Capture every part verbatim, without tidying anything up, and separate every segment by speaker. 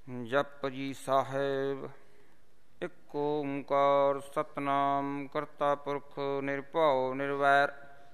Speaker 1: ਜਪੁਜੀ ਸਾਹਿਬ। ਇੱਕ ਓਂਕਾਰ ਸਤਿਨਾਮ ਕਰਤਾ ਪੁਰਖ ਨਿਰਭਉ ਨਿਰਵੈਰ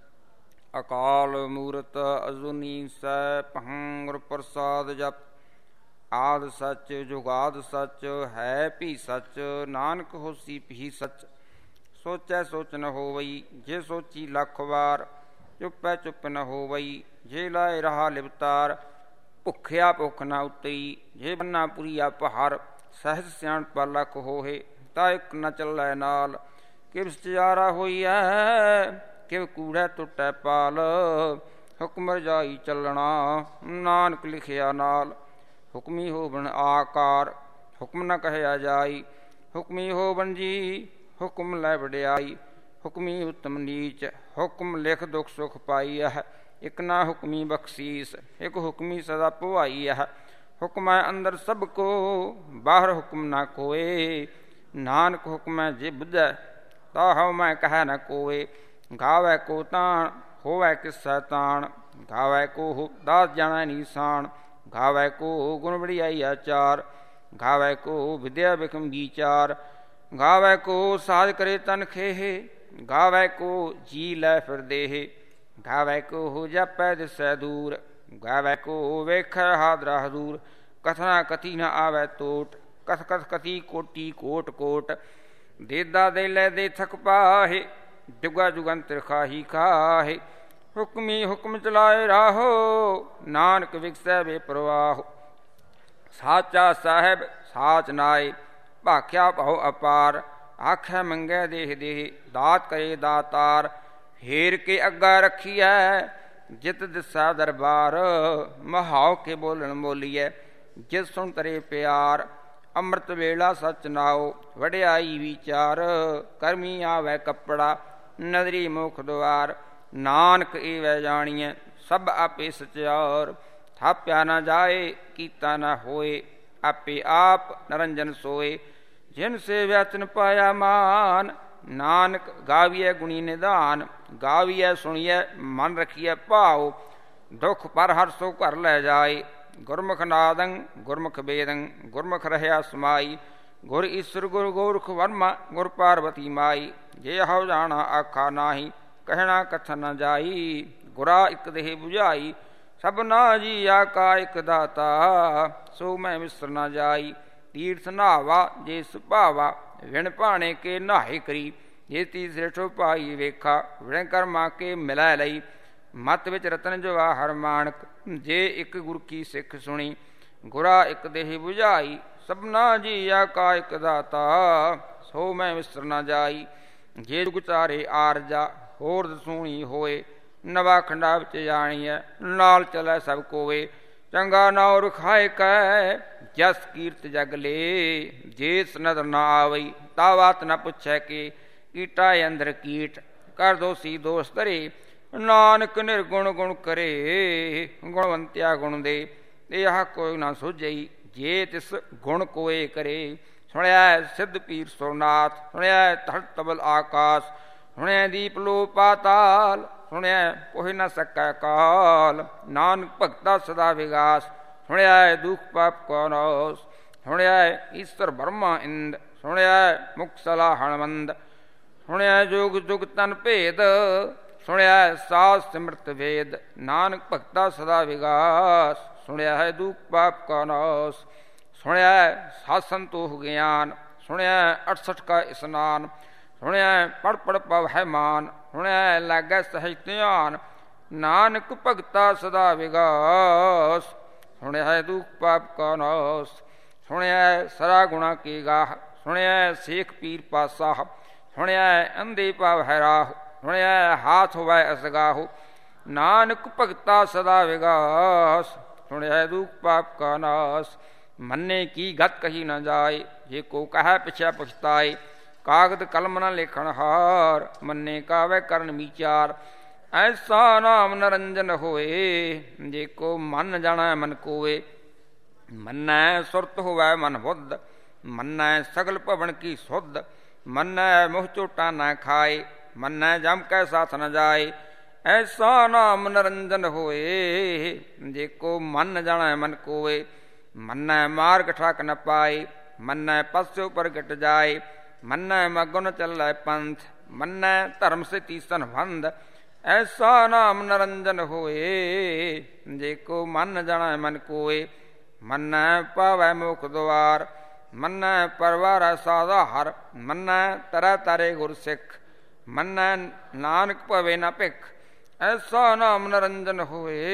Speaker 1: ਅਕਾਲ ਮੂਰਤ ਅਜੂਨੀ ਸੈਭੰ ਗੁਰ ਪ੍ਰਸਾਦ। ਜਪ ਆਦਿ ਸੱਚ ਜੁਗਾਦ ਸੱਚ ਹੈ ਭੀ ਸੱਚ ਨਾਨਕ ਹੋਸੀ ਭੀ ਸੱਚ। ਸੋਚੈ ਸੋਚ ਨ ਹੋਵਈ ਜੇ ਸੋਚੀ ਲੱਖ ਵਾਰ ਚੁੱਪੈ ਚੁੱਪ ਨ ਹੋਵਈ ਜੇ ਲਾਏ ਰਹਾ ਲਿਵਤਾਰ। ਭੁੱਖਿਆ ਭੁੱਖ ਨਾ ਉਤਰੀ ਜੇ ਬੰਨਾ ਪੁਰੀਆ ਪਹਾਰ ਸਹਿਜ ਸਿਆਣਪਾ ਲੱਖ ਹੋਏ ਤਾਂ ਇੱਕ ਨ ਚੱਲੈ ਨਾਲ। ਕਿਵ ਸਚਿਆਰਾ ਹੋਈਐ ਕਿਵ ਕੂੜੈ ਟੁੱਟੈ ਪਾਲ ਹੁਕਮ ਰਜਾਈ ਚੱਲਣਾ ਨਾਨਕ ਲਿਖਿਆ ਨਾਲ। ਹੁਕਮੀ ਹੋਵਣ ਆਕਾਰ ਹੁਕਮ ਨ ਕਹਿਆ ਜਾਈ ਹੁਕਮੀ ਹੋਵਣ ਜੀ ਹੁਕਮ ਲੈ ਵਡਿਆਈ। ਹੁਕਮੀ ਉਤਮ ਨੀਚ ਹੁਕਮ ਲਿਖ ਦੁਖ ਸੁਖ ਪਾਈ ਹੈ ਇੱਕ ਨਾ ਹੁਕਮੀ ਬਖਸ਼ੀਸ ਇੱਕ ਹੁਕਮੀ ਸਦਾ ਭਵਾਈ ਹੈ। ਹੁਕਮੈ ਅੰਦਰ ਸਭ ਕੋ ਬਾਹਰ ਹੁਕਮ ਨਾ ਕੋਏ ਨਾਨਕ ਹੁਕਮੈ ਜੇ ਬੁੱਝੈ ਤਾ ਹਉ ਮੈਂ ਕਹਿ ਨ ਕੋਏ। ਗਾਵੈ ਕੋ ਤਾਣ ਹੋਵੈ ਕਿਸੈ ਤਾਣ ਗਾਵੈ ਕੋ ਦਾਸ ਜਾਣੈ ਨੀਸਾਨ। ਗਾਵੈ ਕੋ ਗੁਣ ਵਡਿਆਈ ਆਚਾਰ ਗਾਵੈ ਕੋ ਵਿਦਿਆ ਬਿਖਮ ਵਿਚਾਰ। ਗਾਵੈ ਕੋ ਸਾਜ ਕਰੇ ਤਨ ਖੇਹ ਗਾਵੈ ਕੋ ਜੀ ਲੈ ਫਿਰ ਦੇਹ। ਗਾਵੈ ਕੋ ਜਪੈ ਦਿਸੈ ਦੂਰ ਗਾਵੈ ਕੋ ਵੇਖੈ ਹਾਦਰਾ ਹਦੂਰ। ਕਥਨਾ ਕਥੀ ਨ ਆਵੈ ਟੋਟ ਕਥ ਕਥ ਕਥੀ ਕੋਟੀ ਕੋਟ ਕੋਟ। ਦੇਦਾ ਦੇ ਲੈ ਦੇ ਥਕ ਪਾਹੇ ਜੁਗਾ ਜੁਗੰਤਰ ਖਾਹੀ ਖਾਹੇ। ਹੁਕਮੀ ਹੁਕਮ ਚਲਾਏ ਰਾਹੋ ਨਾਨਕ ਵਿਗਸੈ ਬੇਪਰਵਾਹ। ਸਾਚਾ ਸਾਹਿਬ ਸਾਚ ਨਾਏ ਭਾਖਿਆ ਭਉ ਅਪਾਰ। ਆਖੈ ਮੰਗੈ ਦੇਹ ਦੇਹ ਦਾਤ ਕਰੇ ਦਾਤਾਰ। ਫੇਰ ਕੇ ਅੱਗਾ ਰੱਖੀਐ ਜਿਤ ਦਿਸਾ ਦਰਬਾਰ। ਮਹਾਉ ਕੇ ਬੋਲਣ ਬੋਲੀਐ ਜਿਤ ਸੁਣ ਤਰੇ ਪਿਆਰ। ਅੰਮ੍ਰਿਤ ਵੇਲਾ ਸਚ ਨਾਉ ਵਡਿਆਈ ਵਿਚਾਰ। ਕਰਮੀ ਆਵੈ ਕੱਪੜਾ ਨਦਰੀ ਮੁਖ ਦੁਆਰ। ਨਾਨਕ ਏਵੈ ਜਾਣੀਐ ਸਭ ਆਪੇ ਸਚਿਆਰ। ਥਾਪਿਆ ਨਾ ਜਾਏ ਕੀਤਾ ਨਾ ਹੋਏ ਆਪੇ ਆਪ ਨਰੰਜਨ ਸੋਏ। ਜਿਨ ਸੇਵਿਆ ਤਿਨ ਪਾਇਆ ਮਾਨ ਨਾਨਕ ਗਾਵੀਐ ਗੁਣੀ ਨਿਧਾਨ। ਗਾਵੀਐ ਸੁਣੀਐ ਮਨ ਰਖੀਐ ਭਾਉ ਦੁਖ ਪਰ ਹਰ ਸੋ ਘਰ ਲੈ ਜਾਏ। ਗੁਰਮੁਖ ਨਾਦੰ ਗੁਰਮੁਖ ਵੇਦੰ ਗੁਰਮੁਖ ਰਹਿਆ ਸਮਾਈ। ਗੁਰ ਈਸਰ ਗੁਰ ਗੋਰਖ ਵਰਮਾ ਗੁਰ ਪਾਰਵਤੀ ਮਾਈ। ਜੇ ਹਉ ਜਾਣਾ ਆਖਾ ਨਾਹੀ ਕਹਿਣਾ ਕਥਨ ਨ ਜਾਈ। ਗੁਰਾ ਇੱਕ ਦੇਹ ਬੁਝਾਈ ਸਭਨਾ ਜੀਆ ਕਾ ਇੱਕ ਦਾਤਾ ਸੋ ਮੈਂ ਵਿਸਰ ਨ ਜਾਈ। ਤੀਰਥ ਨਹਾਵਾ ਜੇ ਸੁਭਾਵਾ ਵਿਣ ਭਾਣੇ ਕੇ ਨਹਾਏ ਕਰੀ। ਜੇ ਤੀਸਰੇ ਭਾਈ ਵੇਖਾ ਵਿਣ ਕਰਮਾ ਕੇ ਮਿਲੈ ਲਈ। ਮਤ ਵਿੱਚ ਰਤਨ ਜਵਾਹਰ ਮਾਣਕ ਜੇ ਇੱਕ ਗੁਰ ਕੀ ਸਿੱਖ ਸੁਣੀ। ਗੁਰਾ ਇੱਕ ਦੇਹ ਬੁਝਾਈ ਸਭਨਾ ਜੀਆ ਕਾ ਇੱਕ ਦਾਤਾ ਸੋ ਮੈਂ ਵਿਸਰ ਨ ਜਾਈ। ਜੇ ਜੁਗ ਚਾਰੇ ਆਰਜਾ ਹੋਰ ਦਸੂਣੀ ਹੋਏ ਨਵਾ ਖੰਡਾ ਵਿੱਚ ਜਾਣੀਐ ਨਾਲ ਚਲੈ ਸਭ ਕੋਵੇ। ਚੰਗਾ ਨਾਉ ਰਖਾਏ ਕੈ ਜਸ ਕੀਰਤ ਜਗ ਲੇ। ਜੇਸ ਨਦਰ ਨਾ ਆਵਈ ਤਾ ਬਾਤ ਨ ਪੁੱਛੈ ਕੇ। ਕੀਟਾ ਅੰਦਰ ਕੀਟ ਕਰ ਦੋਸੀ ਦੋਸ ਧਰੇ। ਨਾਨਕ ਨਿਰਗੁਣ ਗੁਣ ਕਰੇ ਗੁਣਵੰਤਿਆ ਗੁਣ ਦੇ। ਇਹ ਕੋਈ ਨਾ ਸੁਝਈ ਜੇ ਤਿਸ ਗੁਣ ਕੋਏ ਕਰੇ। ਸੁਣਿਆ ਸਿੱਧ ਪੀਰ ਸੁਰਨਾਥ ਸੁਣਿਆ ਧਰਤ ਤਬਲ ਆਕਾਸ। ਸੁਣਿਆ ਦੀਪ ਲੋ ਪਾਤਾਲ ਸੁਣਿਆ ਕੋਹਿ ਨ ਸਕੈ ਕਾਲ। ਨਾਨਕ ਭਗਤਾ ਸਦਾ ਵਿਗਾਸ ਸੁਣਿਆ ਦੁਖ ਪਾਪ ਕੋ ਨਾਸ। ਸੁਣਿਆ ਈਸਰ ਬਰਮਾ ਇੰਦ ਸੁਣਿਆ ਮੁਖ ਸਲਾ ਹਣਮੰਦ। ਸੁਣਿਆ ਜੋਗ ਜੁਗ ਤਨ ਭੇਦ ਸੁਣਿਆ ਸਾਧ ਸਿਮਰਤ ਵੇਦ। ਨਾਨਕ ਭਗਤਾ ਸਦਾ ਵਿਗਾਸ ਸੁਣਿਆ ਹੈ ਦੁਖ ਪਾਪ ਕਾ ਨਾਸ। ਸੁਣਿਆ ਸਾਧ ਸੰਤੋਖ ਗਿਆਨ ਸੁਣਿਆ ਅਠਸਠ ਕਾ ਇਸਨਾਨ। ਸੁਣਿਆ ਪੜ ਪੜ ਪਵ ਹੈ ਮਾਨ ਸੁਣਿਆ ਲਾਗੈ ਸਹਿਜ ਧਿਆਨ। ਨਾਨਕ ਭਗਤਾ ਸਦਾ ਵਿਗਾਸ ਸੁਣਿਆ ਹੈ ਦੁਖ ਪਾਪ ਕਾ ਨਾਸ। ਸੁਣਿਆ ਸਰਾ ਗੁਣਾ ਕੀ ਗਾਹ ਸੁਣਿਆ ਸੇਖ ਪੀਰ ਪਾਸਾਹ। ਸੁਣਿਆ ਅੰਧੇ ਪਾਵ ਹੈ ਰਾਹ ਸੁਣਿਆ ਹਾਥ ਹੋਵੈ ਅਸਗਾਹੁ। ਨਾਨਕ ਭਗਤਾ ਸਦਾ ਵਿਗਾਸ ਸੁਣਿਆ ਦੁਖ ਪਾਪ ਕਾ ਨਾਸ। ਮੰਨੇ ਕੀ ਗਤ ਕਹੀ ਨ ਜਾਏ ਜੇ ਕੋ ਕਹਿ ਪਿਛੈ ਪਛਤਾਏ। ਕਾਗਦ ਕਲਮ ਨ ਲੇਖਣ ਹਾਰ ਮੰਨੇ ਕਾਵੈ ਕਰਨ ਵਿਚਾਰ। ਐਸਾ ਨਾਮ ਨਰੰਜਨ ਹੋਏ ਜੇ ਕੋ ਮਨ ਜਾਣੈ ਮਨ ਕੋਏ। ਮੰਨੈ ਸੁਰਤ ਹੋਵੈ ਮਨ ਬੁੱਧ ਮੰਨੈ ਸਗਲ ਭਵਨ ਕੀ ਸੁਧ। ਮੰਨੈ ਮੁਹ ਝੋਟਾ ਨ ਖਾਏ ਮੰਨੈ ਜਮ ਕੈ ਸਾਥ ਨ ਜਾਏ। ਐਸਾ ਨਾਮ ਨਰੰਜਨ ਹੋਏ ਜੇ ਕੋ ਮਨ ਜਾਣੈ ਮਨ ਕੋਏ। मन्नै मार्ग ठक न पाए, मन्नै पस्यो प्रगट जाए, मन्नै मगुन चलै पंथ, मन्नै धर्म से तीसन बंध, ऐसा नाम निरंजन होए, जेको मन जनै मन कोय, मन्नै पावै मुख द्वार, मन्नै परवार साधार, मन्नै तरह तारे गुर सिख, मन्नै नानक पवे न भिख, ऐसा नाम निरंजन होए,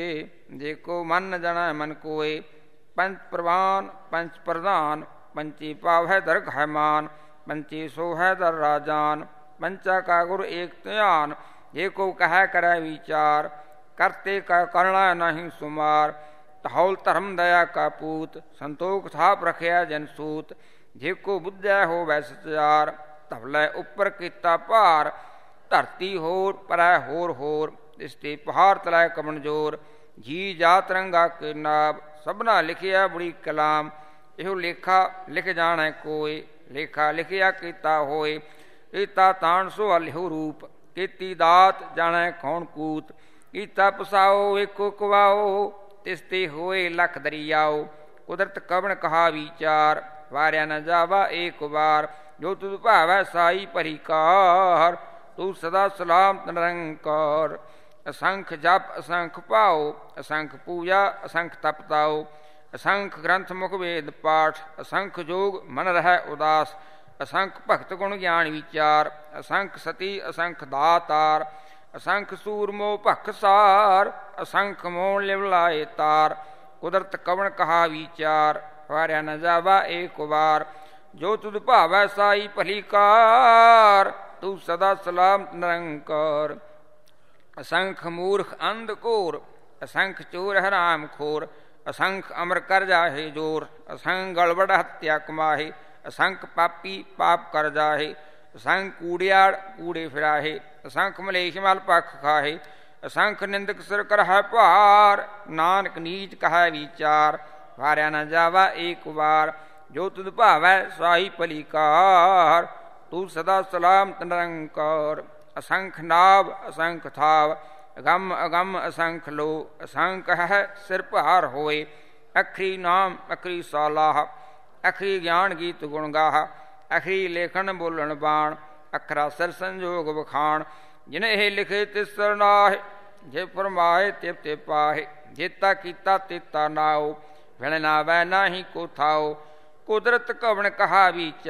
Speaker 1: जेको मन जनै मन कोय, पंच प्रवान पंच प्रधान, पंची पावै दरघै मान, पंची सोहै दर राजान, पंचा का गुर एक ध्यान, जेको कह करै विचार, करते का करना नहीं सुमार, तहौल धर्म दया का पूत, संतोख थाप रखिया जन सूत, जेको बुद्धै हो वै सचार, धवलै उपर कीता भार, धरती होर परै होर होर, तिसते पहाड़ तलै कमन जोर, जी जात रंगा के नाब, सबना लिखिया बड़ी कलाम, इहो लेखा लिख जाणै कोय, लेखा लिखिया कीता होए, कीता ताण सो लिहो रूप, कीती दात जाणै कौन कूत, कीता पसाओ एको कुवाओ, तिसते होए लख दरियाओ, कुदरत कवण कहा विचार, वारिया न जावा एक बार, जो तुझ भावै साई भरी कार, तू सदा सलामत निरंकार, असंख जप असंख पाओ, असंख पूजा असंख तपताओ, असंख ग्रंथ मुख वेद पाठ, असंख जोग मन रहै उदास, असंख भगत गुण ज्ञान विचार, असंख सती असंख दातार, असंख सूरमो भखसार, असंख मोह लिवलाए तार, कुदरत कवण कहा विचार, वारिया न जावा एक बार, जो तुझ भावै साई भली कार, तू सदा सलामत निरंकार, असंख मूर्ख अंध घोर, असंख चोर हराम खोर, असंख अमर कर जाहे जोर, असंख गड़बड़ हत्या कमाहे, असंख पापी पाप कर जाहे, असंख कूड़ियाड़ कूड़े फिराहे, असंख मलेश मल पख खाहे, असंख निंदक सिर करहै भार, नानक नीच कहै विचार, वारिया न जावा एक बार, जो तुझ भावै साई भली कार, तू सदा सलामत निरंकार, असंख नाभ असंख थाव, अगम अगम असंख लो, असंख है सिर भार होए, अखरी नाम अखरी सालाह, अखरी ज्ञान गीत गुण गाह, अखरी लेखन बोलन बाण, अखरा सिर संजोग बखान, जिन ਇਹ ਲਿਖੇ ਤਿਸ ਸਰਨਾਹਿ, ਜੇ ਫਰਮਾਏ ਤਿਵ ਤੇ ਪਾਹੇ, ਜੇਤਾ ਕੀਤਾ ਤੇਤਾ ਨਾਉ, ਵਿਣ ਨਾ ਵੈ ਨਾਹੀ ਕੋ ਥਾਉ, ਕੁਦਰਤ ਕਵਣ ਕਹਾ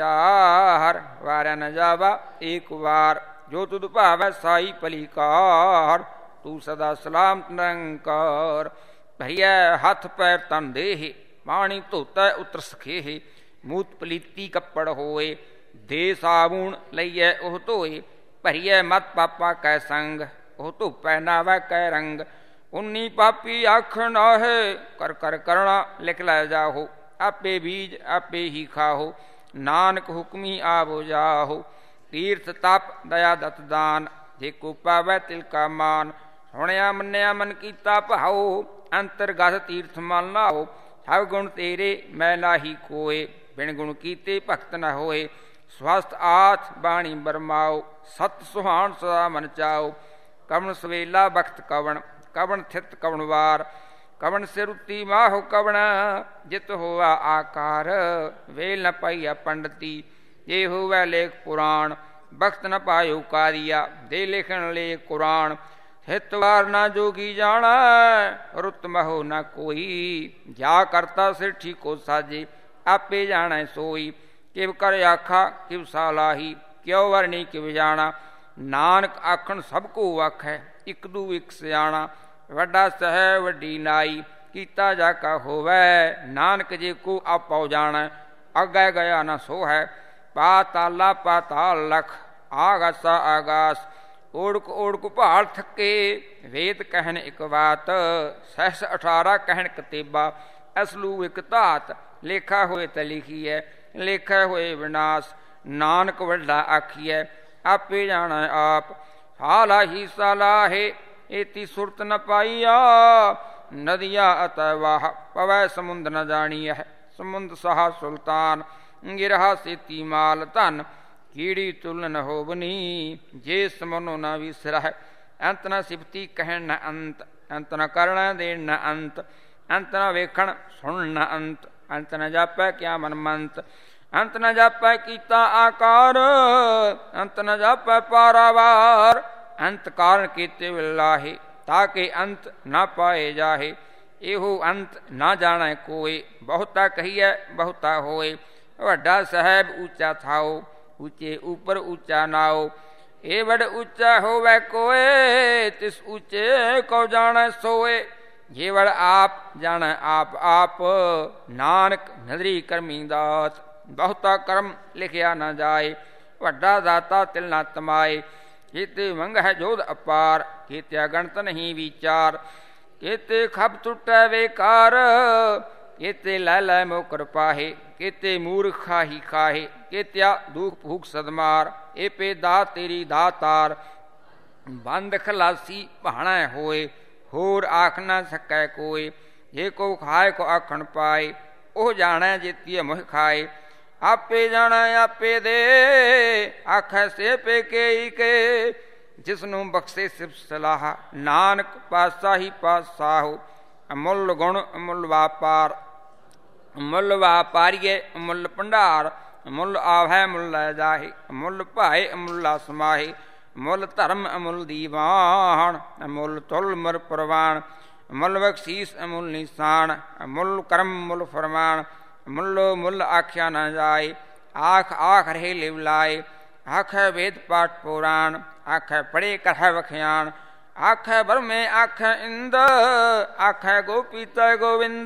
Speaker 1: ਵਿਚਾਰ, ਵਾਰਿਆ ਨ ਜਾਵਾ ਏਕ ਵਾਰ, ਜੋ ਤੁਧ ਭਾਵੈ ਸਾਈ ਭਲੀ ਕਾਰ, ਤੂੰ ਸਦਾ ਸਲਾਮਤ ਨਿਰੰਕਾਰ, ਭਈਐ ਹੱਥ ਪੈਰ ਤਨ ਦੇਹ, ਪਾਣੀ ਧੋਤੈ ਉਤਰ ਸਖੇਹ, ਮੂਤ ਪਲੀਤੀ ਕੱਪੜ ਹੋਏ, ਦੇ ਸਾਬੂਣ ਲਈਐ ਉਹ ਧੋਏ, ਭਰੀਐ ਮਤ ਪਾਪਾ ਕੈ ਸੰਗ, ਉਹ ਧੁੱਪੈ ਨਾਵੈ ਕੈ ਰੰਗ, ਉਨੀ ਪਾਪੀ ਆਖ ਨਾਹੇ, ਕਰ ਕਰ ਕਰਣਾ ਲਿਖ ਲੈ ਜਾਹੋ, ਆਪੇ ਬੀਜ ਆਪੇ ਹੀ ਖਾਹੋ, ਨਾਨਕ ਹੁਕਮੀ ਆਵੋ ਜਾਹੋ, ਤੀਰਥ ਤਪ ਦਇਆ ਦਤ ਦਾਨ, ਜੇ ਕੋ ਪਾਵੈ ਤਿਲ ਕਾ ਮਾਨ, ਸੁਣਿਆ ਮੰਨਿਆ ਮਨ ਕੀਤਾ ਭਾਉ, ਅੰਤਰਗਤ ਤੀਰਥ ਮਨ ਨਾਓ, ਸਭ ਗੁਣ ਤੇਰੇ ਮੈਂ ਨਾਹੀ ਕੋਏ, ਬਿਨ ਗੁਣ ਕੀਤੇ ਭਗਤ ਨ ਹੋਏ, ਸਵਸਥ ਆਥ ਬਾਣੀ ਬਰਮਾਓ, ਸਤ ਸੁਹਾਣ ਸਦਾ ਮਨ ਚਾਓ, ਕਵਣ ਸਵੇਲਾ ਬਖਤ ਕਵਣ, ਕਵਣ ਥਿਤ ਕਵਣ ਵਾਰ, ਕਵਣ ਸਿਰ ਉੱਤੀ ਮਾਹੋ ਕਵਣ, ਜਿਤ ਹੋਵਾ ਆਕਾਰ, ਵੇਲ ਨ ਪਾਈਆ ਪੰਡਤੀ, ਜੇ ਹੋਵੈ ਲੇਖ ਪੁਰਾਣ, ਬਖਤ ਨ ਪਾਇਓ ਕਾਰੀਆ, ਦੇ ਲਿਖਣ ਲੇ ਕੁਰਾਨ, ਹਿਤ ਵਾਰ ਨਾ ਜੋਗੀ ਜਾਣਾ, ਰੁੱਤ ਮਹੋ ਨਾ ਕੋਈ, ਜਾ ਕਰਤਾ ਸਿਰ ਠੀਕੋ ਸਾਜੇ, ਆਪੇ ਜਾਣੈ ਸੋਈ, ਕਿਵ ਕਰ ਆਖਾ ਕਿਵ ਸਾਲਾਹੀ, ਕਿਉ ਵਰਣੀ ਕਿਵ ਜਾਣਾ, ਨਾਨਕ ਆਖਣ ਸਭ ਕੋ ਆਖੈ, ਇਕ ਦੂ ਇਕ ਸਿਆਣਾ, ਵੱਡਾ ਸਹਿ ਵੱਡੀ ਨਾਈ, ਕੀਤਾ ਜਾ ਕਾ ਹੋਵੈ, ਨਾਨਕ ਜੇ ਕੋ ਆਪਉ ਜਾਣੈ, ਅੱਗੇ ਗਿਆ ਨਾ ਸੋ ਹੈ, ਪਾਤਾਲਾ ਪਾਤਾਲ ਲਖ, ਆਗਾਸਾ ਆਗਾਸ, ਓੜਕ ਓੜਕ ਭਾਲ ਥੱਕੇ, ਵੇਦ ਕਹਿਣ ਇਕ ਬਾਤ, ਸਹਿਸ ਅਠਾਰਾ ਕਹਿਣ ਕਤੇਬਾ, ਅਸਲੂ ਇਕ ਧਾਤ, ਲੇਖਾ ਹੋਏ ਤਾਂ ਲਿਖੀਐ, ਲੇਖਾ ਹੋਏ ਵਿਨਾਸ਼, ਨਾਨਕ ਵੱਡਾ ਆਖੀਐ, ਆਪੇ ਜਾਣੈ ਆਪ, ਹਾਲਾਹੀ ਸਾਲਾਹੇ, ਏਤੀ ਸੁਰਤ ਨ ਪਾਈਆ, ਨਦੀਆ ਅਤੈ ਵਾਹ, ਪਵੈ ਸਮੁੰਦ ਨ ਜਾਣੀਐ, ਸਮੁੰਦ ਸਹਾ ਸੁਲਤਾਨ, ਗਿਰਹਾ ਸੇਤੀ ਮਾਲ ਧਨ, ਕੀੜੀ ਤੁਲ ਨ ਹੋਵਨੀ, ਜੇ ਸਮਨੋ ਨ ਵਿਸਰਹਿ, ਅੰਤ ਨ ਸਿਫਤੀ ਕਹਿਣ ਨ ਅੰਤ, ਅੰਤ ਨ ਕਰਣਾ ਦੇਣ ਨ ਅੰਤ, ਅੰਤ ਨ ਵੇਖਣ ਸੁਣ ਨ ਅੰਤ, ਅੰਤ ਨ ਜਾਪੈ ਕਿਆ ਮਨ ਮੰਤ, ਅੰਤ ਨ ਜਾਪੈ ਕੀਤਾ ਆਕਾਰ, ਅੰਤ ਨ ਜਾਪੈ ਪਾਰਾਵਾਰ, ਅੰਤ ਕਾਰਨ ਕੀਤੇ ਵਿਲਾਹੇ, ਤਾਕੇ ਅੰਤ ਨਾ ਪਾਏ ਜਾਹੇ। ਇਹੋ ਅੰਤ ਨਾ ਜਾਣੈ ਕੋਇ, ਬਹੁਤਾ ਕਹੀਐ ਬਹੁਤਾ ਹੋਏ, ਵੱਡਾ ਸਾਹਿਬ ਉੱਚਾ ਥਾਓ, ਉੱਚੇ ਉੱਪਰ ਉੱਚਾ ਨਾਓ। ਇਹ ਵਡ ਉੱਚਾ ਹੋਵੈ ਕੋਏ, ਤਿਸ ਉੱਚੇ ਕੋ ਜਾਣੈ ਸੋਏ, ਜੇ ਵਡ ਆਪ ਜਾਣੈ ਆਪ ਆਪ, ਨਾਨਕ ਨਦਰੀ ਕਰਮੀ ਦਾਤ। ਬਹੁਤਾ ਕਰਮ ਲਿਖਿਆ ਨਾ ਜਾਏ, ਵੱਡਾ ਦਾਤਾ ਤਿਲ ਨਾ ਤਮਾਏ। ਕੀਤੇ ਮੰਗਹਿ ਜੋਧ ਅਪਾਰ, ਕੀਤਿਆ ਗਣਤ ਨਹੀਂ ਵਿਚਾਰ, ਕੀਤੇ ਖਬ ਟੁੱਟੈ ਵੇਕਾਰ, ਕੀਤੇ ਲੈ ਲੈ ਮੋਕਰ ਪਾਹੇ, ਕੀਤੇ ਮੂਰਖ ਖਾਹੀ ਖਾਹੇ, ਕੀਤਿਆ ਦੁਖ ਭੂਖ ਸਦਮਾਰ। ਇਹ ਪੇ ਦਾ ਤੇਰੀ ਦਾਤਾਰ, ਬੰਦ ਖਲਾਸੀ ਭਾਣਾ ਹੋਏ, ਹੋਰ ਆਖ ਨਾ ਸਕੈ ਕੋਏ। ਜੇ ਕੋ ਖਾਏ ਕੋ ਆਖਣ ਪਾਏ, ਉਹ ਜਾਣੈ ਜੇਤੀਏ ਮੁਹ ਖਾਏ। ਆਪੇ ਜਾਣੈ ਆਪੇ ਦੇ, ਆਖੈ ਸੇ ਪੇ ਕੇ ਕੇ, ਜਿਸਨੂੰ ਬਖਸ਼ੇ ਸਿਫਤ ਸਲਾਹ, ਨਾਨਕ ਪਾਤਸ਼ਾਹੀ ਪਾਤਸ਼ਾਹੋ। ਅਮੁੱਲ ਗੁਣ ਅਮੁੱਲ ਵਾਪਾਰ, ਮੁੱਲ ਵਾਪਾਰੀਏ ਅਮੁੱਲ ਭੰਡਾਰ, ਮੁੱਲ ਆਵੈ ਮੁੱਲ ਲੈ ਜਾਹੇ, ਮੁੱਲ ਭਾਏ ਅਮੁੱਲਾ ਸਮਾਹੇ। ਮੁੱਲ ਧਰਮ ਅਮੁੱਲ ਦੀਵਾਨ, ਅਮੁੱਲ ਤੁਲ ਮਰ ਪ੍ਰਵਾਨ, ਮੁੱਲ ਬਖਸ਼ੀਸ ਅਮੁੱਲ ਨਿਸ਼ਾਨ, ਮੁੱਲ ਕਰਮ ਮੁੱਲ ਫਰਮਾਨ। ਮੁੱਲੋ ਮੁੱਲ ਆਖਿਆ ਨਾ ਜਾਏ, ਆਖ ਆਖ ਰਹੇ ਲਿਵ ਲਾਏ। ਆਖੈ ਵੇਦ ਪਾਠ ਪੁਰਾਣ, ਆਖੈ ਪੜ੍ਹੇ ਕਰਹਿ ਵਖਿਆਣ। ਆਖੈ ਬਰਮੇ ਆਖੈ ਇੰਦ, ਆਖੈ ਗੋਪੀ ਤੈ ਗੋਵਿੰਦ।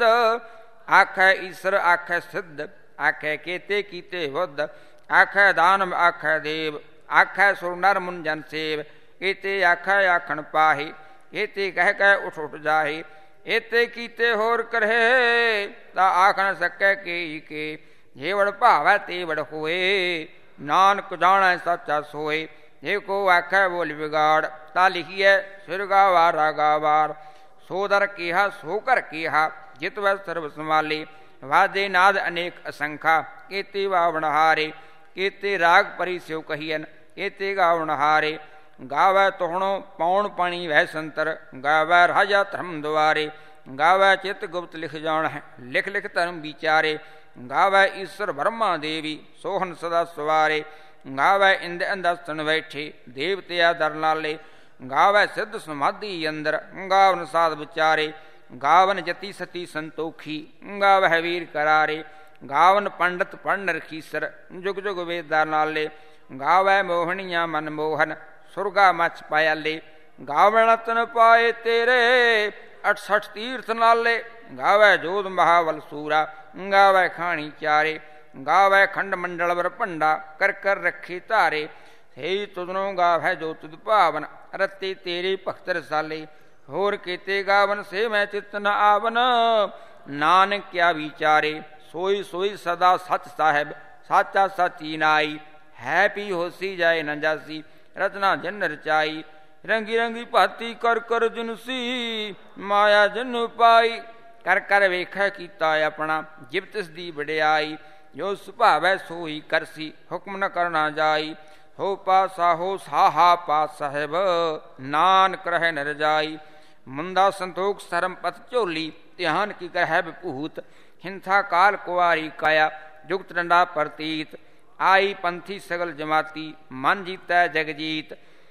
Speaker 1: ਆਖੈ ਈਸ਼ਰ ਆਖੈ ਸਿੱਧ, ਆਖੈ ਕੇਤੇ ਕੀਤੇ ਬੁੱਧ। ਆਖੈ ਦਾਨਵ ਆਖੈ ਦੇਵ, ਆਖੈ ਸੁਰ ਨਰ ਮੁਨ ਜਨ ਸੇਵ। ਕੀਤੇ ਆਖੈ ਆਖਣ ਪਾਹੇ, ਕੀਤੇ ਕਹਿ ਕਹਿ ਉਠ ਉਠ ਜਾਹੇ। ਏਤੇ ਕੀਤੇ ਹੋਰ ਕਰਹਿ, ਤਾ ਆਖ ਨ ਸਕੈ ਕੇ ਕੇ। ਜੇ ਵੜ ਭਾਵੈ ਤੇ ਵੜ ਹੋਏ, ਨਾਨਕ ਜਾਣੈ ਸੱਚਾ ਸੋਏ। ਜੇ ਕੋ ਆਖੈ ਬੋਲ ਵਿਗਾੜ, ਤਾ ਲਿਖੀਐ ਸਿਰ ਗਾਵਾਰ ਰਾਗਾਵਾਰ। ਸੋ ਦਰ ਕੀਹਾ ਸੋ ਘਰ ਕੀਹਾ, ਜਿਤ ਵੈ ਸਰਬ ਸੰਭਾਲੇ। ਵਾਜੇ ਨਾਦ ਅਨੇਕ ਅਸੰਖਾ, ਕੀਤੇ ਵਾਵਣ ਹਾਰੇ। ਕੀਤੇ ਰਾਗ ਪਰੀ ਸਿਉ ਕਹੀਐਨ, ਕੀਤੇ ਗਾਵਣ ਹਾਰੇ। ਗਾਵੈ ਤੋਹਣੋ ਪੌਣ ਪਾਣੀ ਵਹਿ ਸੰਤਰ, ਗਾਵੈ ਰਾਜਾ ਧਰਮ ਦੁਆਰੇ। ਗਾਵੈ ਚਿਤ ਗੁਪਤ ਲਿਖ ਜਾਣ ਹੈ, ਲਿਖ ਲਿਖ ਧਰਮ ਵਿਚਾਰੇ। ਗਾਵੈ ਈਸ਼ਰ ਬ੍ਰਹਮਾ ਦੇਵੀ, ਸੋਹਨ ਸਦਾ ਸਵਾਰੇ। ਗਾਵੈ ਇੰਦ ਅੰਦਸਨ ਬੈਠੇ, ਦੇਵਤਿਆ ਦਰ ਨਾਲੇ। ਗਾਵੈ ਸਿੱਧ ਸਮਾਧੀ ਅੰਦਰ, ਗਾਵਨ ਸਾਧ ਵਿਚਾਰੇ। ਗਾਵਨ ਜਤੀ ਸਤੀ ਸੰਤੋਖੀ, ਗਾਵਹਿ ਵੀਰ ਕਰਾਰੇ। ਗਾਵਨ ਪੰਡਤ ਪੜ੍ਹਨ ਰਖੀਸਰ, ਜੁਗ ਜੁਗ ਵੇਦਾਂ ਨਾਲੇ। ਗਾਵੈ ਮੋਹਣੀਆਂ ਮਨ ਮੋਹਨ, ਸੁਰਗਾ ਮਛ ਪਾਇਆਲੇ। ਗਾਵਣ ਤਨ ਪਾਏ ਤੇਰੇ, ਅਠਸਠ ਤੀਰਥ ਨਾਲੇ। ਗਾਵੈ ਜੋਧ ਮਹਾਵਲ ਸੂਰਾ, ਗਾਵੈ ਖਾਣੀ ਚਾਰੇ। ਗਾਵੈ ਖੰਡ ਮੰਡਲ ਵਰ ਭੰਡਾ, ਕਰ ਕਰ ਰੱਖੀ ਧਾਰੇ। ਹੇ ਤੁਧਨੋਂ ਗਾਵੈ ਜੋ ਤੁਧ ਭਾਵਨ, ਰਤੇ ਤੇਰੇ ਭਗਤ ਰਸਾਲੇ। ਹੋਰ ਕੀਤੇ ਗਾਵਨ ਸੇ ਮੈਂ ਚਿਤ ਨ ਆਵਨ, ਨਾਨਕ ਕਿਆ ਵਿਚਾਰੇ। ਸੋਈ ਸੋਈ ਸਦਾ ਸਚ ਸਾਹਿਬ, ਸਾਚਾ ਸਾਚੀ ਨਾਈ। ਹੈ ਪੀ ਹੋਸੀ ਜਾਏ ਨ ਜਾਸੀ, ਰਚਨਾ ਜਨ ਰਚਾਈ। ਰੰਗੀ ਰੰਗੀ ਭਾਤੀ ਕਰ ਕਰ ਜਨਸੀ, ਮਾਇਆ ਜਨ ਪਾਈ। ਕਰ ਕਰ ਵੇਖੈ ਕੀਤਾ ਆਪਣਾ, ਜਿਵ ਤਿਸ ਦੀ ਵਡਿਆਈ। ਜੋ ਸੁਭਾਵੈ ਸੋਈ ਕਰਸੀ, ਹੁਕਮ ਨ ਕਰਨਾ ਜਾਈ। ਹੋ ਪਾਸਾ ਹੋ ਸਾਹਾ ਪਾਸ ਸਾਹਿਬ, ਨਾਨਕ ਰਹਿ ਨ ਰਜਾਈ। ਮੁੰਦਾ ਸੰਤੋਖ ਸਰਮ ਪਤ ਝੋਲੀ, ਧਿਆਨ ਕੀ ਕਰਹਿ ਵਿਭੂਤ। ਹਿੰਥਾ ਕਾਲ ਕੁਆਰੀ ਕਾਇਆ, ਜੁਗਤ ਡੰਡਾ ਪ੍ਰਤੀਤ। ਆਈ ਪੰਥੀ ਸਗਲ ਜਮਾਤੀ, ਮਨ ਜੀਤੈ ਜਗਜੀਤ।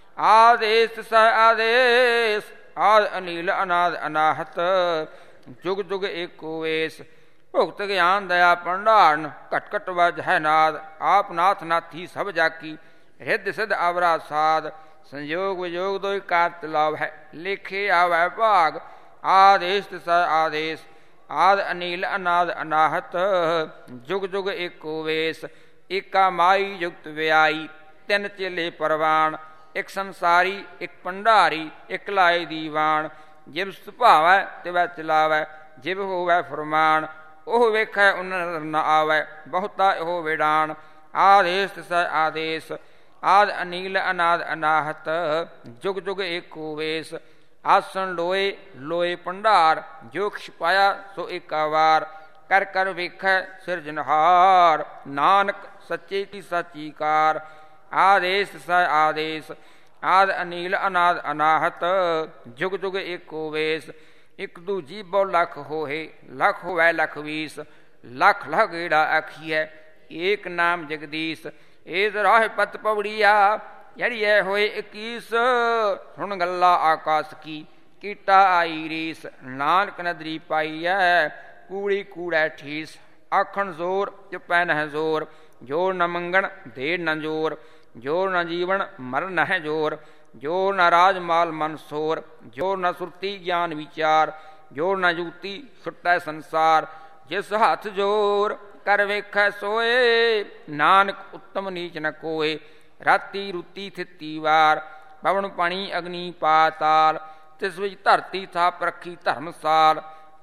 Speaker 1: ਆਦੇਸ ਸ ਆਦੇਸ, ਆਦ ਅਨੀਲ ਅਨਾਦ ਅਨਾਹਤ। ਜੁਗ ਜੁਗ ਏਕੋ ਵੇਸ, ਭੁਗਤ ਗਿਆਨ ਦਇਆ ਭੰਡਾਰਨ। ਘਟ ਘਟ ਵਜਹਿ ਨਾਦ, ਆਪ ਨਾਥ ਨਾਥੀ ਸਭ ਜਾਕੀ। ਰਿੱਧ ਸਿੱਧ ਅਵਰਾ ਸਾਧ, ਸੰਯੋਗ ਵਿਯੋਗ ਦੋਇ ਕਾਰਤ ਲਾਭ ਹੈ। ਲੇਖੇ ਆਵੈ ਭਾਗ, ਆਦੇਸ ਸ ਆਦੇਸ। ਆਦ ਅਨੀਲ ਅਨਾਦ ਅਨਾਹਤ, ਜੁਗ ਜੁਗ ਏਕੋ ਵੇਸ। ਏਕਾ ਮਾਈ ਜੁਗਤ ਵਿਆਈ, ਤਿੰਨ ਚੇਲੇ ਪਰਵਾਨ। ਇੱਕ ਸੰਸਾਰੀ ਇੱਕ ਭੰਡਾਰੀ, ਇੱਕ ਲਾਏ ਦੀਵਾਨ। ਜਿਵ ਸੁਭਾਵੈ ਤਿਵੈ ਚਲਾਵੈ, ਜਿਵ ਹੋਵੈ ਫਰਮਾਨ। ਉਹ ਵੇਖੈ ਉਨ ਨਜ਼ਰ ਨ ਆਵੈ, ਬਹੁਤਾ ਇਹੋ ਵਿਡਾਨ। ਆਦੇਸ ਸ ਆਦੇਸ, ਆਦ ਅਨੀਲ ਅਨਾਦ ਅਨਾਹਤ। ਜੁਗ ਜੁਗ ਏਕੋ ਵੇਸ। ਆਸਣ ਲੋਏ ਲੋਏ ਭੰਡਾਰ, ਜੋ ਛਪਾਇਆ ਸੋ ਏਕਾ ਵਾਰ। ਕਰ ਕਰ ਵੇਖੈ ਸਿਰਜਨਹਾਰ, ਨਾਨਕ ਸੱਚੇ ਕੀ ਸਾਚੀ ਕਾਰ। ਆਦੇਸ ਸ ਆਦੇਸ, ਆਦ ਅਨੀਲ ਅਨਾਦ ਅਨਾਹਤ। ਜੁਗ ਜੁਗ ਏਕੋ ਵੇਸ। एक दूजी बो लख होहे, लख होवै लख बीस, लख लख गेड़ा आखिए एक नाम जगदीश। एस राह पत पवड़िया जड़िए होए इक्कीस, सुन गल्ला आकाश की कीटा आई रीस। नानक नदरी पाई है कूड़ी कूड़ै ठीस, आखण जोर चुपै नह जोर, जोर न मंगण देर न जोर, जोर न जीवन मर नह जोर, जोर न राज माल मन सोर, जोर न सुरती ज्ञान विचार, जोर न जुगती छुटै संसार। जिस हाथ जोर कर वेखै सोए, नानक उत्तम नीच न कोए। राती रुती थिती वार, पवन पानी अग्नि पाताल, तिस विच धरती थाप रखी धर्मसाल।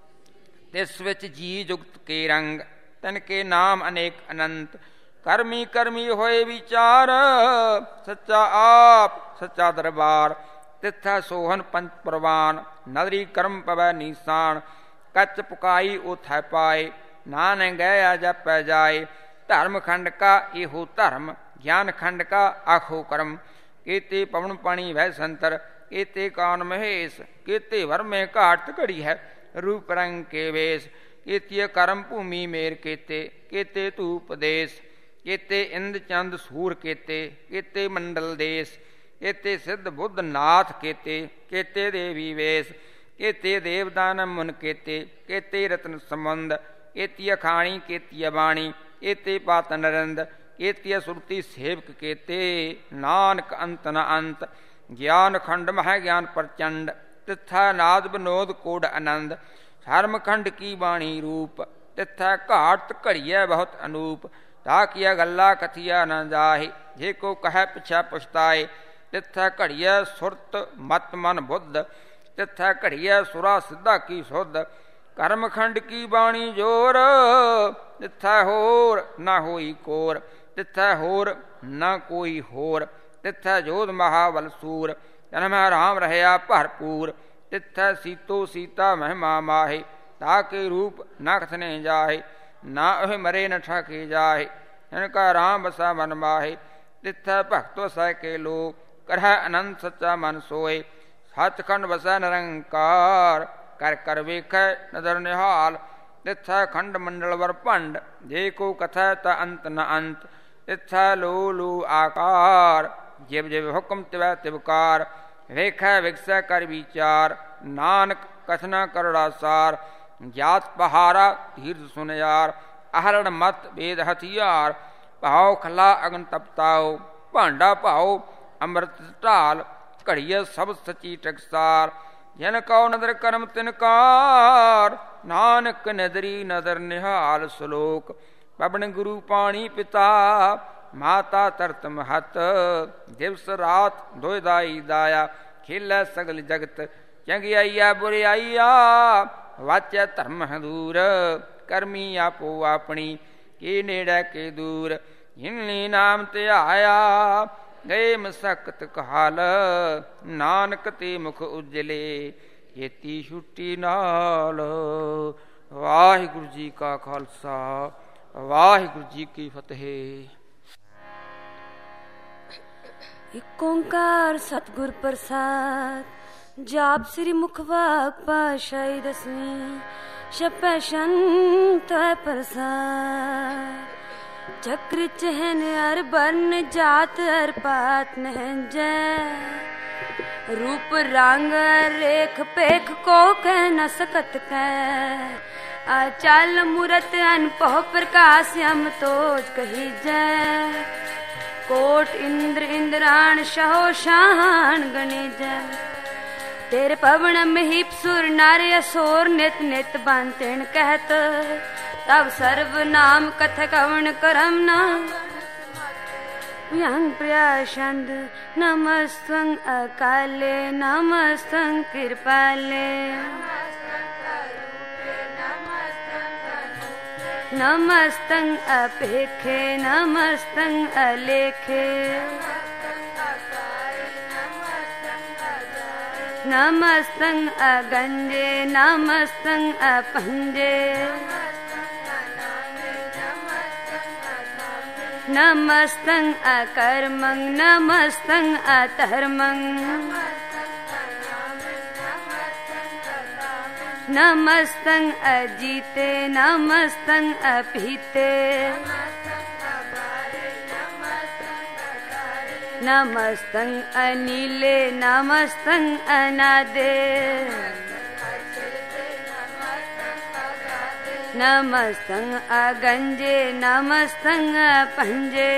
Speaker 1: तिस विच जी जुगत के रंग, तिनके नाम अनेक अनंत। करमी करमी होए विचार, सच्चा आप सच्चा दरबार। तिथै सोहन पंच प्रवान, नदरी कर्म पवै निशान। कच पुकाई उथै पाए, नान गया जपै जाए। धर्म खंड का एहो धर्म, ज्ञान खंड का आखो कर्म। केते पवन पानी वह संतर, केते कान महेश। केते वर में घाट घड़ी है, रूप रंग के वेश। केते कर्म भूमि मेर केते, केते धूप देश। केते इंद चंद सूर केते, केते मंडल देश। केते सिद्ध बुद्ध नाथ केते, केते देवी वेश। केते देवदान मुन केते, केते रत्न संबंध। केती अखाणी केती बाणी, केते पात नरंद। केती सुरती सेवक केते, नानक अंत न अंत। ज्ञान खंड मह ज्ञान प्रचंड, तिथा नाद विनोद कोड आनंद। धर्म खंड की बाणी रूप, तिथा घाट घड़िया बहुत अनूप। ताकिया गल्ला कथिया न जाहे, जे को कह पिछा पछताए। तिथा घड़िया सुरत मत मन बुद्ध, तिथा घड़िया सुरा सिद्धा की सुध। कर्म खंड की बाणी जोर, तिथा होर न होई कोर। तिथा होर न कोई होर, तिथा जोध महाबल सूर। जन्म राम रहया भरपूर, तिथा सीतो सीता महिमा माहे। ताके रूप न कथने जाहे, ना ओह मरे न ठाके जाहे। इनका राम बसा मन माहे, तिथा भक्त वसै के लोग। करह अनंत सच्चा मन सोए, सचखंड बसै निरंकार। कर कर वेख नजर निहाल, तिथा खंड मंडल वर भंड। जे को कथा त अंत न अंत, तिथा लो लो आकार। जिव जिव हुक्म तिवै तिवकार, वेख विकसै कर विचार। नानक कथना करुणा सार, जात पहारा धीरज सुनयार। आहरण मत वेद हथियार, भाव खला अगन तपताओ। भांडा भाओ अमृत ढाल, घड़िया सब सची टकसार। जिन कौ नदर करम तिनकार, नानक नदरी नदर निहाल। श्लोक पवन गुरु पाणी पिता, माता तरत महत। दिवस रात दोयदाई दाया, खेलै सगल जगत। चंगियाइया बुरियाइया, वाचा धर्म दूर। करमी आपो अपनी, के नेड़े के दूर। जिनली नाम ते आया, गए मसकत काल। नानक ते मुख उजले, खेती छुट्टी नाल। वाहिगुरु जी का खालसा, वाहिगुरु जी की फतेह।
Speaker 2: एक ओंकार सतगुर प्रसाद, जाप श्री मुखवाक पाशाई दसवीं। छपै संत प्रसाद, चक्र चहन अर बरन जात अर पात नहन जय। रूप रंग रेख पेख को कह न सकत कह। आचल मूरत अनपह प्रकाश हम तोज कही जय। कोट इंद्र इंद्राण शहो शाहान गणे जय। तेरे पवन महीप सुर नार असोर नित नित बंतेन कहत। तब सर्व नाम कथ कवन करम नाम, व्यंग प्रयासंद। नमस्तं अकाले, नमस्तं कृपाले। नमस्तं अपेखे, नमस्तं अलेखे। नमस्तं अगंजे, नमस्तं अपंजे। नमस्तं अकर्मं, नमस्तं अधर्मं। नमस्तं अजीते नमस्तं अपीते नमस्तं अनीले नमस्तं अनादे नमस्तं अगंजे नमस्तं अपंजे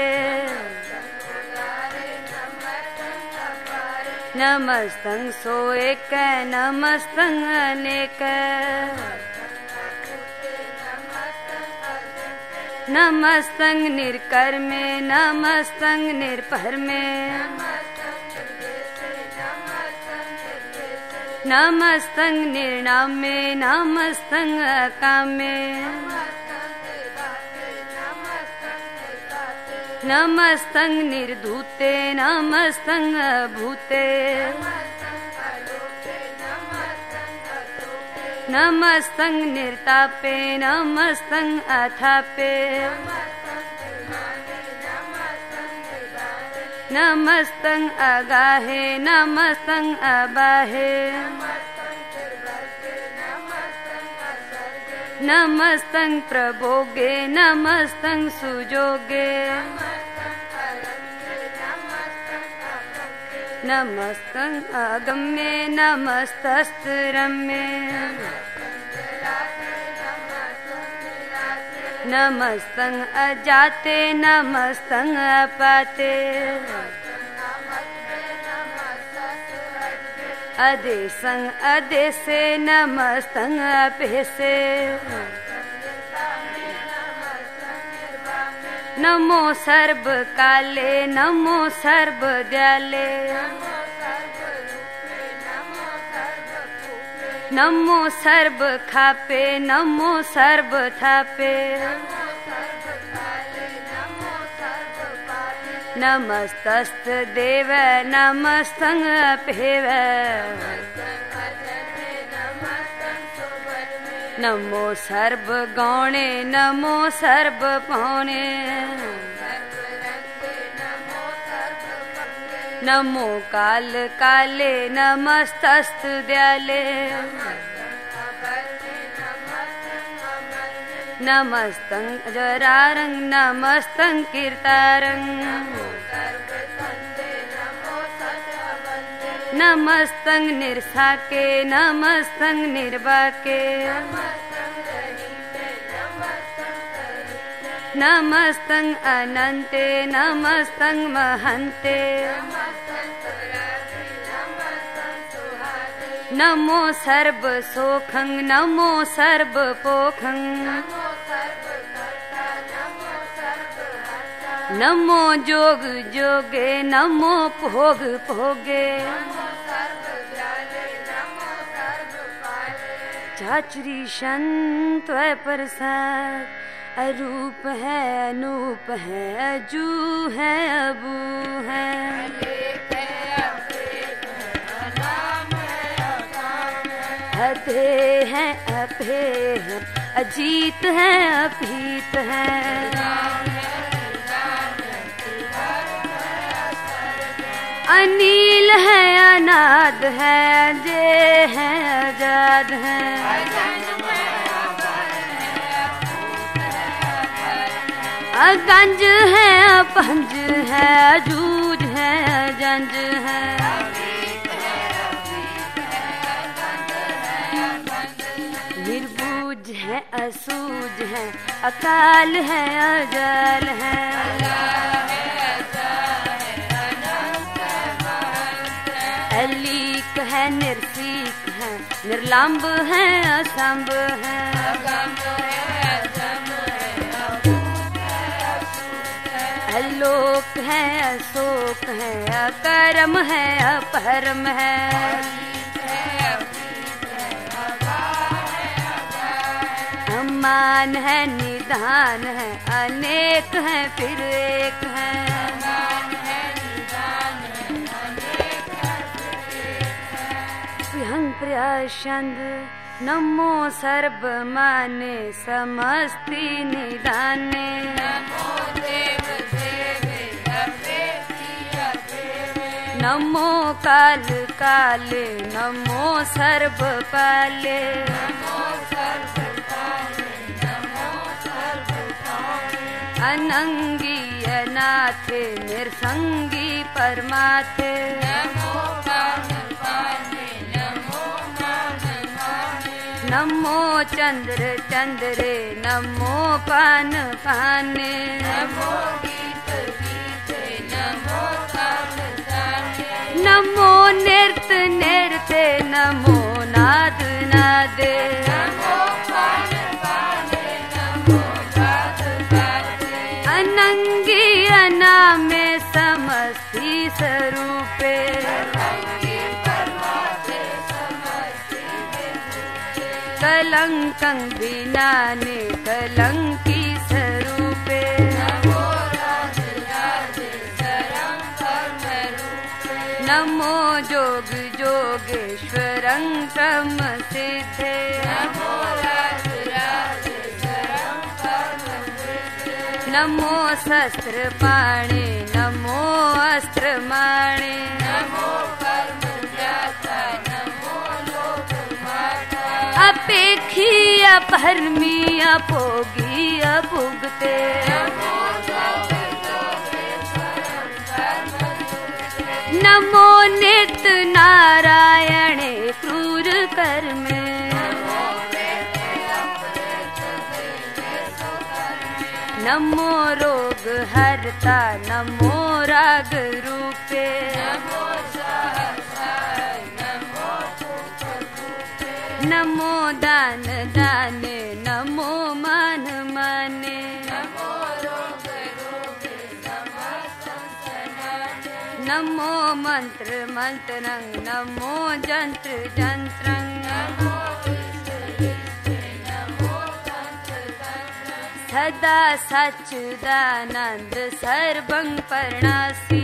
Speaker 2: नमस्तं सोएक नमस्तं अनेक नमस्तं निर्कर्मे नमस्तं निर्परमे नमस्तं निर्नामे नमस्तं अकामे नमस्तं निर्धूते नमस्तं अभूते नमस्तं निर्तापे नमस्तं अथापे नमस्तं अगाहे नमस्तं अबाहे नमस्तं प्रभोगे नमस्तं सुजोगे नमस्तं अगम्ये नमस्तस्त्रम्ये नमस्तं अजाते नमस्तं अपाते अदेशं अदेशे नमस्तं अपेशे नमो सर्व काले नमो सर्व दयाले नमो सर्व खापे नमो सर्व थापे नमस्तस्त देव नमस्तं अपेव नमो सर्व गौणे नमो सर्व पौणे नमो काल काले नमस्तस्त दयाले नमस्तं जरारं नमस्तं कीर्तारं नमस्तं निर्साके नमस्तं निर्वाके नमस्तं अनन्ते नमस्तं महन्ते नमो सर्व सोखं नमो सर्व पोखं नमो जोग जोगे नमो भोग भोगे चाचरी संत प्रसाद अरूप है अनूप है अजू है अबू है अधे है अभे है अजीत है अभीत है अनील है अनाद है अजय है आजाद है अगंज है अपंज है अजूज है अजंज है निर्बूज है असूज है अकाल है अजाल है अलीक है निर्सीक है निर्लंब है असंभ है अलोक है अशोक है अकर्म है अपरम है अमान है निदान है अनेक है फिर एक है प्रियं प्रियशंद नमो सर्व माने समस्ति निदाने नमो काल काले नमो सर्वपाले अनंगी अनाथे निरसंगी परमाथे नमो चंद्र चंद्रे नमो पान पाने नमो नृत्य नृत्य नमो नाद नादे अनंगी अनामे समस्ती स्वरूपे कलंकं विनाने कलंकी स्वरूपे नमो जोग जोगेश्वरं ब्रह्म सिद्धे नमो शस्त्र पाणे नमो अस्त्र माणे अपेक्षी अपहर्मी अपोगी अभुगते नमो नित्य नारायणे क्रूर कर्मे नमो रोग हरता नमो राग रूपे नमो दान दाने नमो मान माने नमो मंत्र मंत्रं नमो जंत्र जंत्रं सदा सच्चिदानंद सर्वं परणासी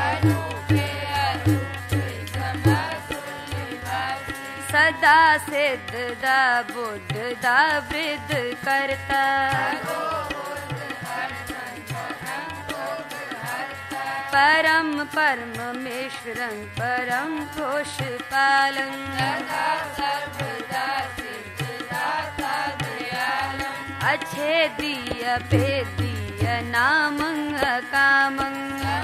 Speaker 2: सदा सिद्ध दा बुद्ध दा वृद्ध करता परम परमेश्वरं परम पोषपालं अच्छेदीय भेदीय नामं अकामं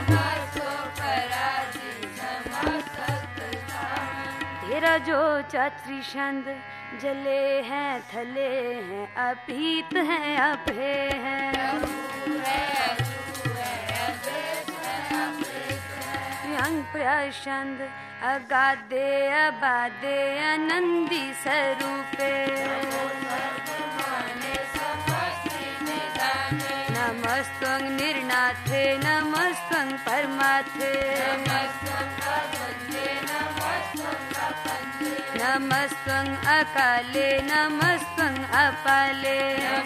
Speaker 2: तेरा जो चत्रिशंद जले हैं थले हैं अपीत हैं अभे हैं प्रियंग प्रशंद अगाधे अबाधे आनंदी स्वरूपे नमस्त्वं निर्नाथे नमस्त्वं परमाथे नमस्त्वं अकाले नमस्त्वं अपाले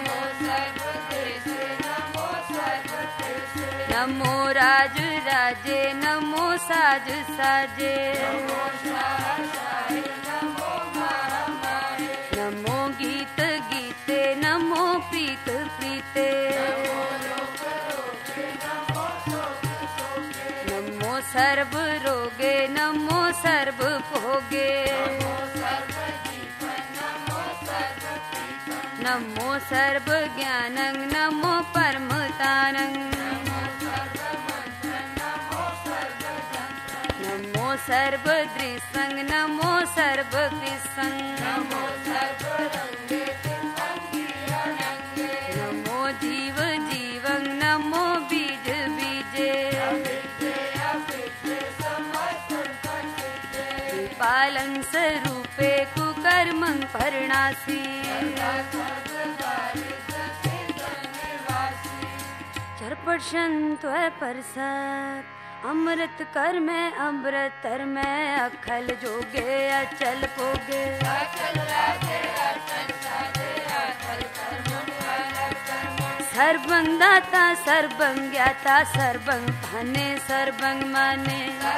Speaker 2: नमो राज राजे नमो साज साजे नमो गीत गीते नमो प्रीत प्रीते नमो सर्व रोगे नमो सर्व भोगे नमो सर्व ज्ञानं नमो परमतानं नमो सर्व दृसं नमो सर्व कृसं नमो जीव जीवं नमो बीज बीजे पालं स्वरूपे कुकर्मं परणासी चरपट संत्वय परसत अमृत कर में अमृतर में अखल जोगे अचल पोगे सर्वं दाता सर्वं ज्ञाता सर्वं भाने सर्वं माने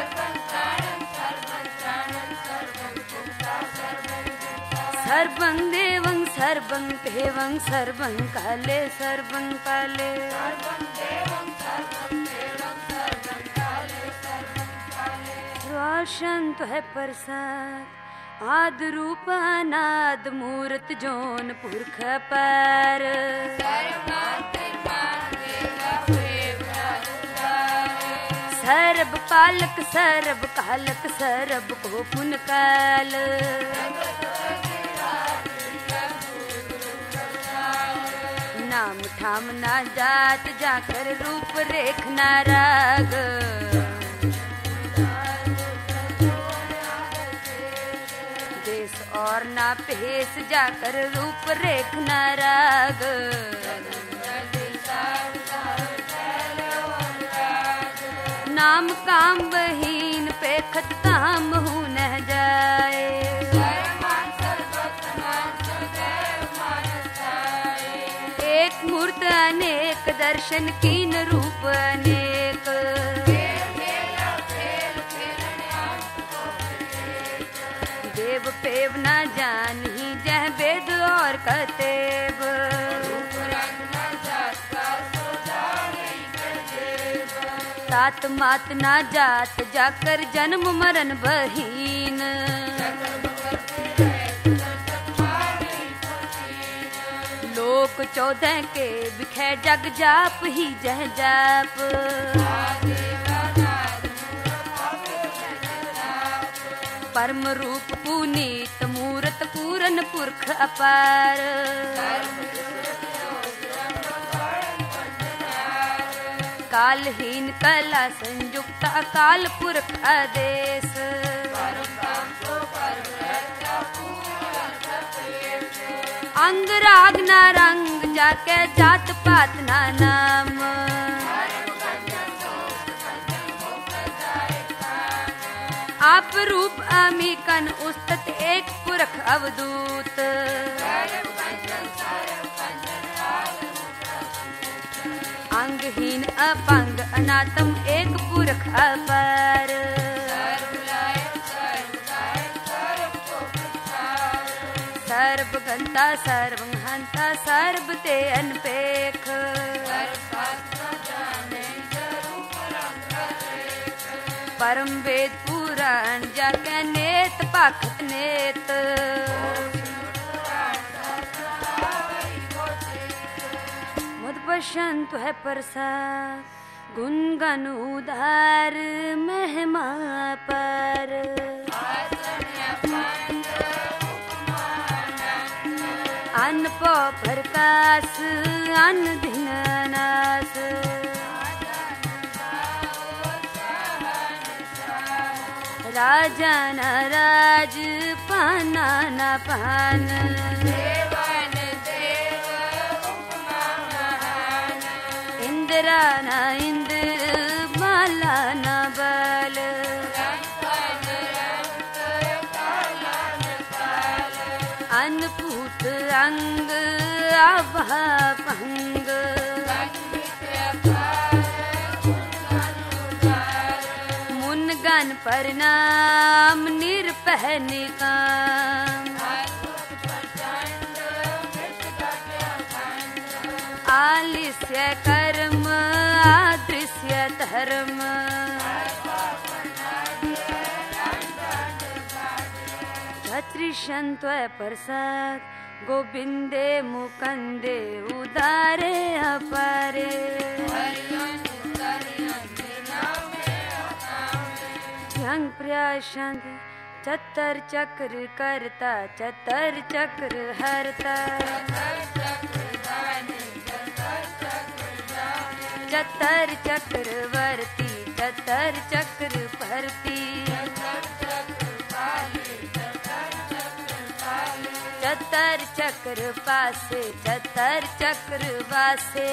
Speaker 2: सर्वं देवं सर्वं देवं सर्वं काले सर्वं काले संत है प्रसाद आद रूप अनाद मूर्त जोन पुरख पर सर्ब पालक सर्ब कालक सर्ब को पुन काल नाम ठाम ना जात जाकर रूप रेख ना राग देश और ना पेश जाकर रूप रेख ना राग नाम काम बहीन पेखत काम हूँ न जाए एक मूर्त अनेक दर्शन कीन रूप अनेक देव पेव ना जान ही जह वेद और कतेब तात मात ना जात जाकर जन्म मरण बहीन लोक चौदह के बिखे जग जाप ही जह जाप परम रूप पुनीत मूरत पूरन पुरख अपार कालहीन कला संयुक्त अकाल पुरख आदेश अंग राग ना रंग जाके जात पात ना नाम आप रूप अमीकन उस्तत एक पुरख अवधूत अंगहीन अपंग अनातम एक पुरख अपार सर्वगंता सर्वहंता सर्व ते अनपेख परम वेद पुराण जाके नेत पाखत नेत मुद बसंत है प्रसाद गुनगन उदार महिमा पर अन्न पो प्रकाश अन्न दिन नाश राजा न राज पाना न पान इंद्रा न इंद्र माला न बल अनपूत अंग आभा पंग मुनगन परिणाम निरपह निकाम आलिस्य कर्म आदृश्य धर्म छत्रिशंत प्रसाद गोविंदे मुकंदे उदारे अपारे जंग प्रयासंत चतर चक्र करता चतर चक्र हरता चतर चक्र वर्ती चतर चक्र भरती चतर चक्र पासे चतर चक्र वासे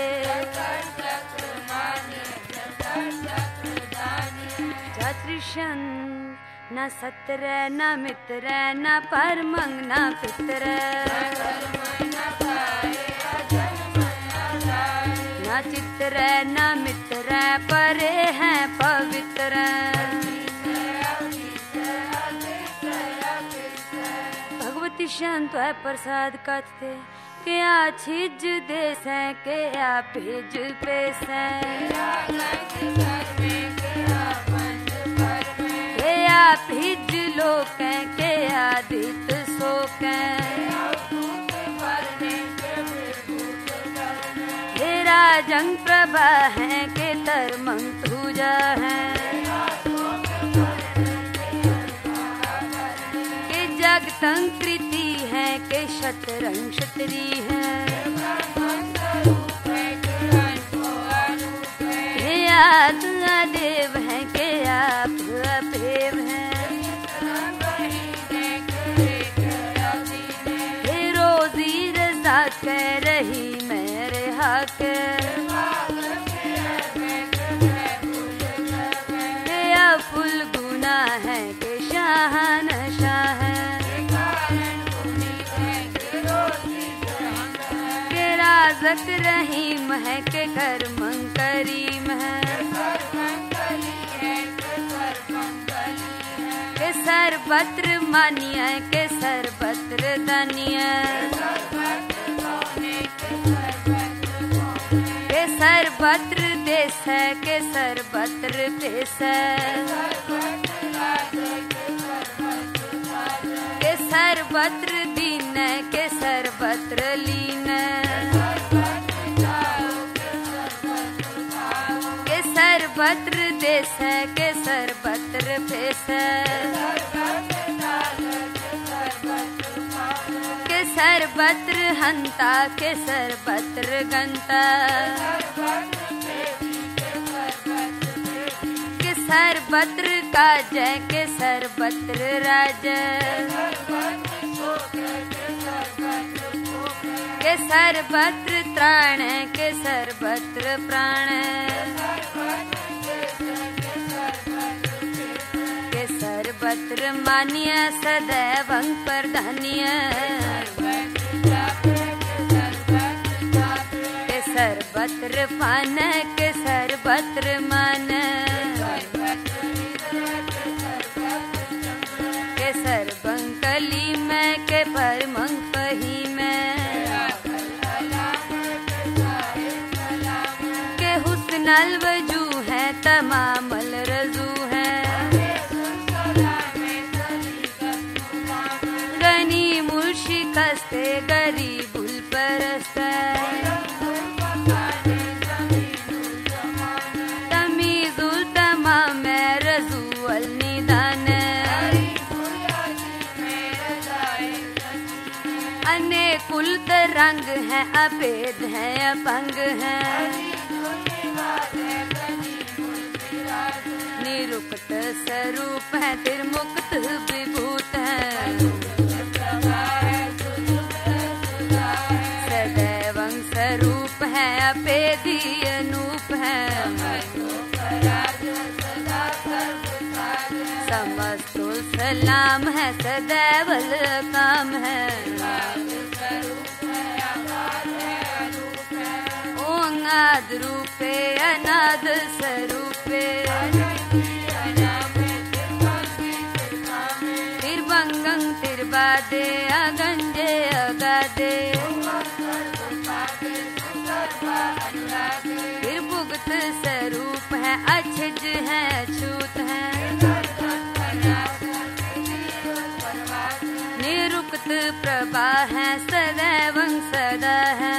Speaker 2: छत्रिशन न सत्र न मित्र न परमंग न पितर न चित्र न मित्र परे हैं पवित्र भगवती शांत है प्रसाद कथते के आ छिज देश है के आ भेज पेश है के आ आप हिज लोक के आदित शोक हे राजंग प्रभा है के तरमंग तुजा है के जगतंग कृति है के शतरंग क्षत्री है हे आद देव है के आप अपेव है हे रोजी रजा कह रही मेरे हक हे अफुल गुना है के शाहनशाह के राज़क रहीम है के करमंग करीम है के सर्वत्र मानिय के सर्वत्र दानिय के सर्वत्र देश है के सर्वत्र पेश के सर्वत्र दीन के सर्वत्र लीन के सर्वत्र देश के सर्वत्र पेश के सर्वत्र हंता के सर्वत्र गंता के सर्वत्र काज के सर्वत्र राज के सर्वत्र त्राण के सर्वत्र प्राण के सर्वत्र मान्य सदैवं प्रधान्य के सर्वत्र पान के सर्वत्र मान के सर्वं कली में के परमं पही में के हुस्नल वजू है तमामल रजू है गनी मुर्शी कस्ते गरीबुल परस्त तमीजुल तमाम रजू अल निदान अनेकुल रंग है अभेद है अपंग है निरुक्त स्वरूप है त्रिमुक्त विभूत है सदैवं स्वरूप है अभेदी अनूप है समस्तुल सलाम है सदैवल काम है ओंगाद रूपे अनाद स्वरूपे तिरवंगं तिरबादे अगंजे अगादे तिरभुक्त स्वरूप है अछिज है अछूत है निरुक्त प्रभा है सदैवं सदा है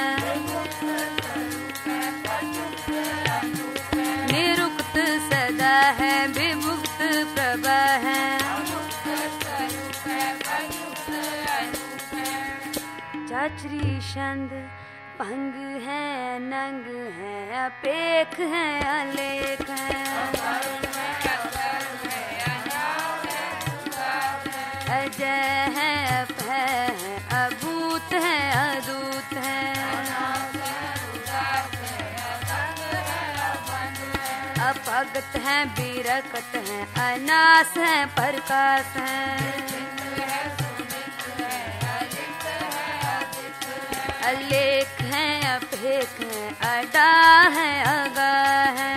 Speaker 2: निरुक्त सदा है विमुक्त प्रभा है चाचरी छंद भंग है नंग है अपेख है अलेख है अजय है अभय है अभूत है अदूत है अपगत है बिरकत है अनास है प्रकाश है अलेख है अपेख है अडा है अगा है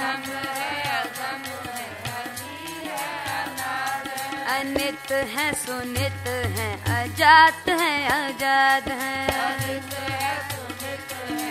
Speaker 2: अनित है सुनित है अजात है आजाद है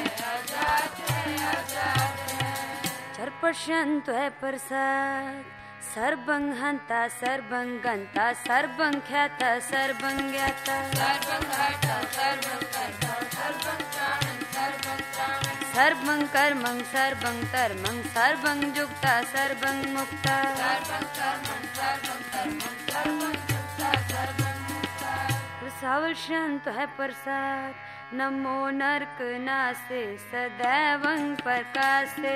Speaker 2: चर प्रशांत है प्रसाद सर्वं हन्ता सर्वं गन्ता सर्वं ख्याता सर्वं ज्ञाता सर्वं हर्ता सर्वं कर्ता सर्वं प्राणं सर्वं प्राणं सर्वं कर्मं सर्वं धर्मं सर्वं युक्ता सर्वं मुक्ता सर्वं कर्मं सर्वं धर्मं सर्वं युक्ता सर्वं मुक्ता। प्रसावल शांत है प्रसाद नमो नरक नासे सदैवं प्रकाशे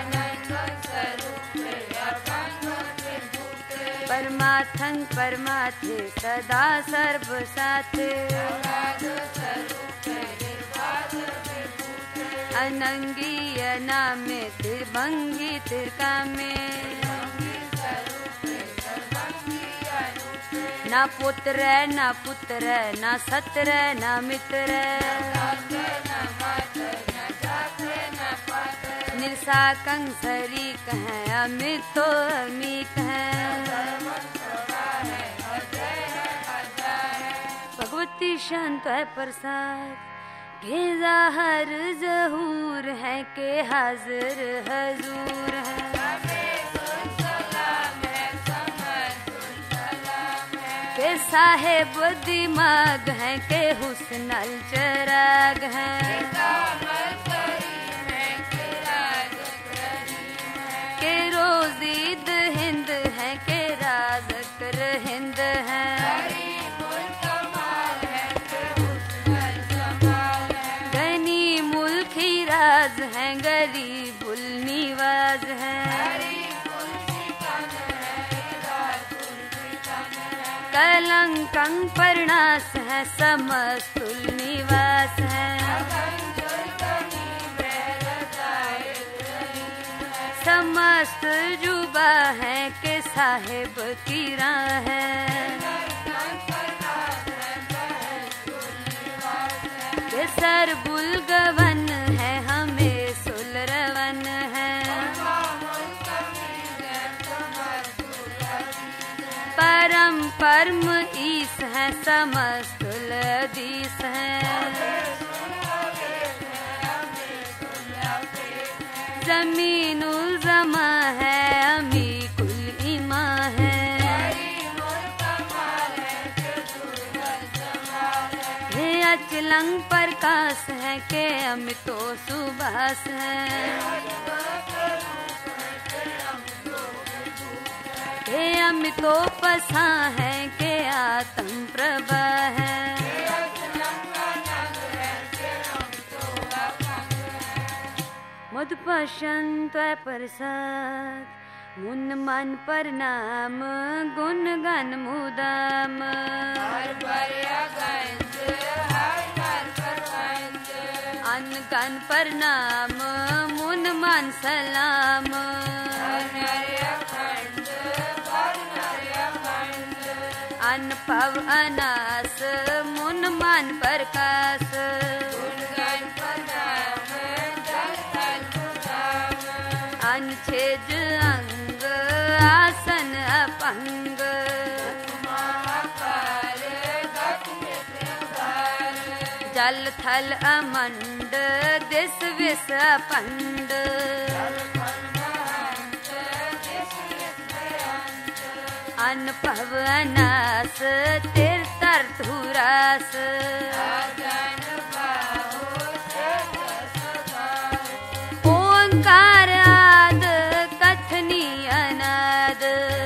Speaker 2: परमार्थं परमार्थे सदा सर्व साथे अनंगी अनामे त्रिभंगी त्रिकामे ना पुत्र ना पुत्र ना सत्र ना मित्र निरसाकं शरीक है अमितो अमीक है भगवती शांत है प्रसाद के ज़ाहिर ज़हूर है के हाजिर हजूर है के साहेब दिमाग है के हुस्नल चराग है के रोजीद हिंद है के राज़कर हिंद है गनी मुल्की राज है गरीबुल निवाज है कलंकं परनास है समस्तुल निवास है समस्त जुबा है के साहिब की राह है के सरबुल गवन है हमें सुलरवन है परम परम ईस है समस्तुल अदीस है जमीनुल जमा है अमी कुल इमा है हे अचलंग प्रकाश है के अमितो सुभाष है हे अमितो पसा है के आत्म प्रभा है मधुपशंत प्रसाद मुन मन प्रणाम गुण गन मुदाम अन गन प्रणाम मुन मन सलाम अन पव अनास मुन मन प्रकाश अनछेज अंग आसन अपंग जल थल अमंड दिस विस पंड अन पव अनास तिर तर धुरास ओंकार आद कथनी अनाद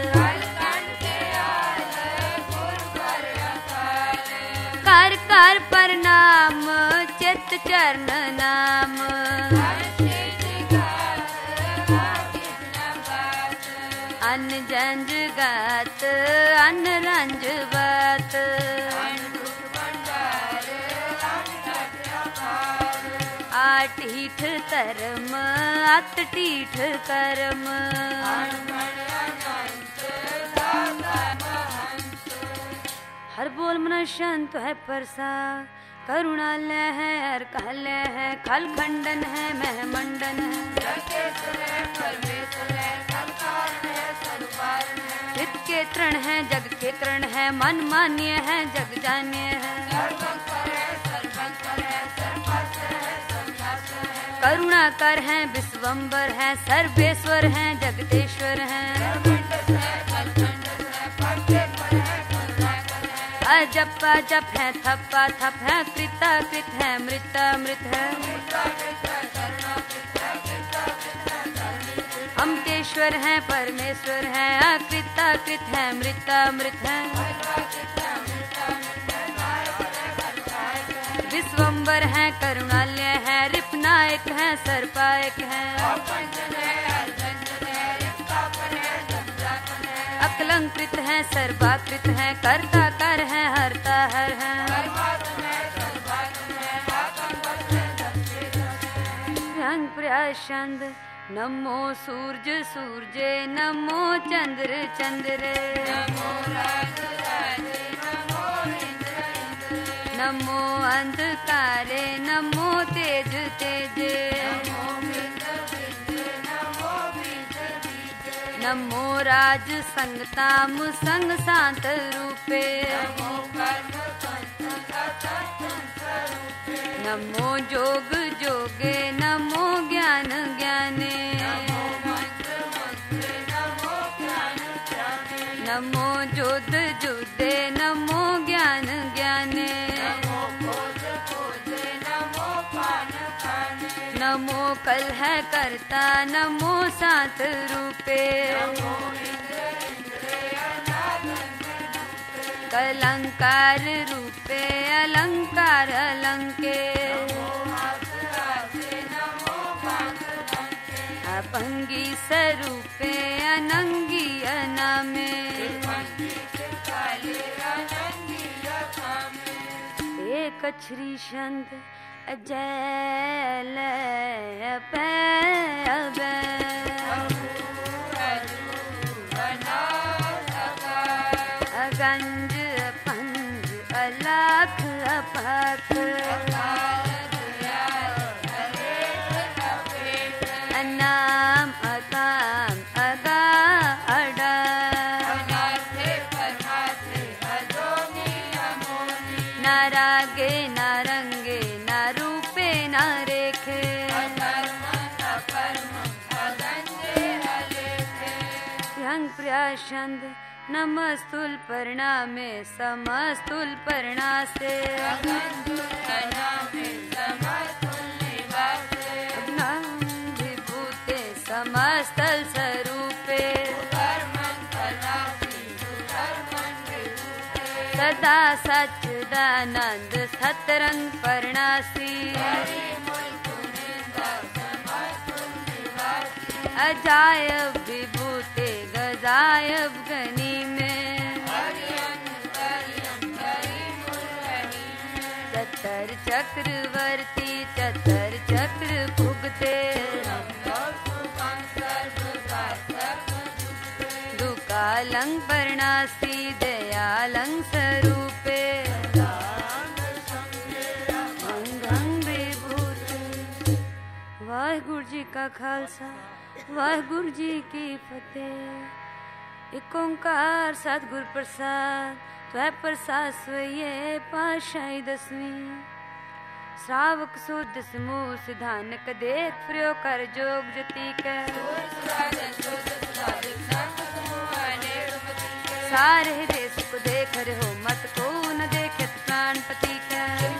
Speaker 2: कर कर प्रणाम चित चरण नाम अन जंज गात अन रंज बात आठ हीठ धर्म अत टीठ कर्म हर बोल मन शांत है प्रसाद करुणालय है हर कहलय है खल खंडन है महमंडन है चित के तृण है जग के तृण है मन मान्य है जग जान्य है करुणा कर है विश्वम्बर है सर्वेश्वर है जगदेश्वर है अजप अजप है थप्पा थप है कृता कृत है मृता मृत है अमृतेश्वर है परमेश्वर है अकृता कृत है मृता मृत है विश्वम्बर है करुणालय है रिपनायक है सर्पायक है अकलंकृत है सर्वाकृत है कर्ता कर है हरता हर है रंग प्रयासंद नमो सूर्य सूर्य नमो चंद्र चंद्र नमो अंधकारे नमो तेज तेज नमो राज संगताम संग शांत रूपे नमो जोग जोगे नमो ज्ञान ज्ञाने नमो जोध जुदे नमो ज्ञान ज्ञाने नमो कल है करता नमो सात रूपे कलंकार रूपे अलंकार अलंके अपंगी स्वरूपे अनंगी अनामे एक श्री संत अजय गंज पंज अलख अपख अनाम अकाम अगा अडा नारागे नारंगे नारूपे नारेखे रंग प्रयासंद नमस्तुल प्रणामे समस्तुल प्रणासे विभूते समस्तल स्वरूपे सदा सच्चिदानंद सतरंग परणासी अजायब विभूते गजायब गनी में चतर चक्रवर्ती चतर चक्र भुगते दुकालंग परणासी दयालंग स्वरूपे वाहिगुरु जी का खालसा वाहिगुरु जी की फतेह। एक ओंकार सतगुर प्रसाद त्वै प्रसाद सोइए पाशाई दसवीं श्रावक सुध समूह सिधानक देख फ्रियो कर जोग जति कै सारे देश को देख रहे हो मत को न देखे प्राणपति कै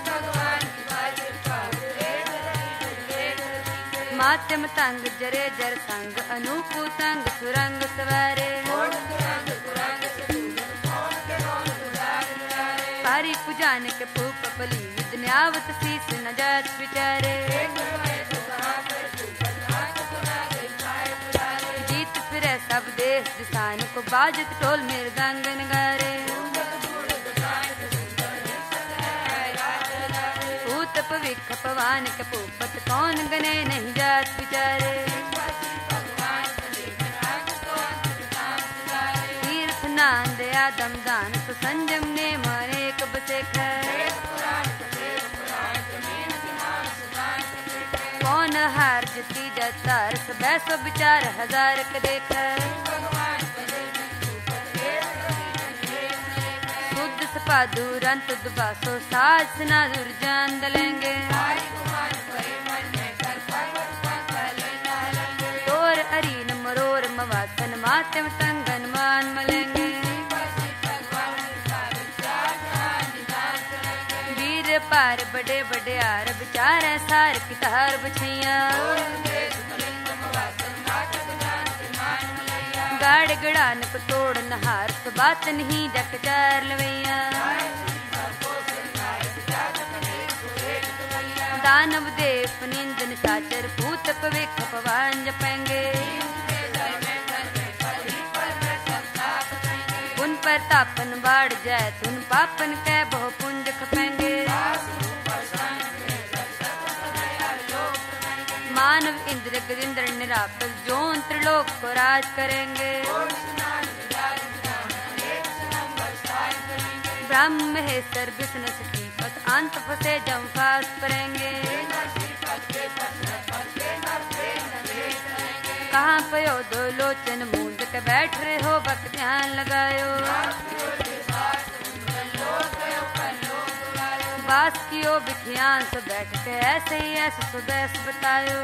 Speaker 2: माध्यम तंग जरे जर संग अनूपु तंग सुरंग सवारे पारी पुजान के पूप पली विद्यावत शीस न जात विचारे जीत फिरे सब देश दिशान को बाजत टोल मृदंग नगारे पविख पवान के पूपत कौन गने नहीं जात विचारे तीर्थ नांद आदम दान तो संजम ने मारे कब से कौन हार जती जतार सब सो विचार हजार क देख पादुरंत दुबासो साज सना दुर्जान दलेंगे तोर अरीन मरोर मवासन मात तिम तंगन मान मलेंगे। वीर पार बड़े बड़े आर विचार सार की तार बछैया। गाड़ गड़ान को तोड़ नहार तो बात नहीं डक चार लवैया। दानव देव निंदन साचर भूत पविख पवान जपेंगे। उन पर तापन बाढ़ जाए तुन पापन के बहु पुंज खपेंगे। मानव इंद्र गजेंद्र निरापद जोन त्रिलोक को राज करेंगे। ब्रह्म महेश्वर विष्णु सखीपत अंत फसे जम फास करेंगे। कहाँ पयो दो लोचन मूंद के बैठ रहे हो बक ध्यान लगायो। बास कियो बिखियान से बैठ के ऐसे ही ऐसे सुबह बतायो।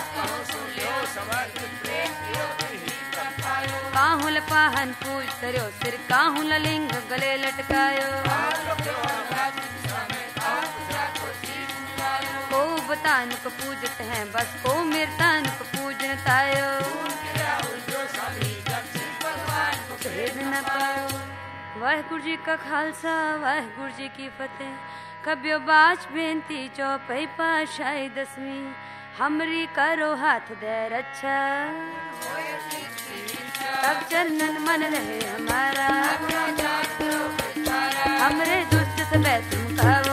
Speaker 2: काहुल पाहन पूज करो सिर काहुल लिंग गले लटकायो। को बतान को पूजत हैं बस को मीरतान को पूजन तायो। न पायो। वाहिगुरु जी का खालसा वाहिगुरु जी की फतेह। कब्यो बाच बेनती चौपाई पाशाई दसवीं हमरी करो हाथ दे रक्षा। तब चरणन मन रहे हमारा हमरे दुष्ट सबे तुम खाओ।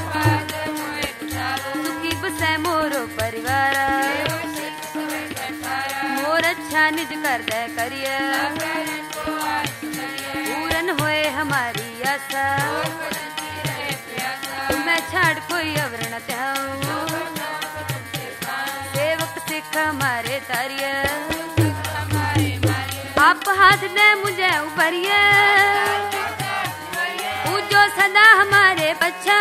Speaker 2: सुखी बसे मोरो परिवार मोर अच्छा निज कर दे करिया। पूरन होए हमारी आशा मैं छाड़ कोई अवर न चाहूं। सेवक सिख हमारे तारिया आप हाथ दे मुझे उभरिए। पूजो सदा हमारे बच्चा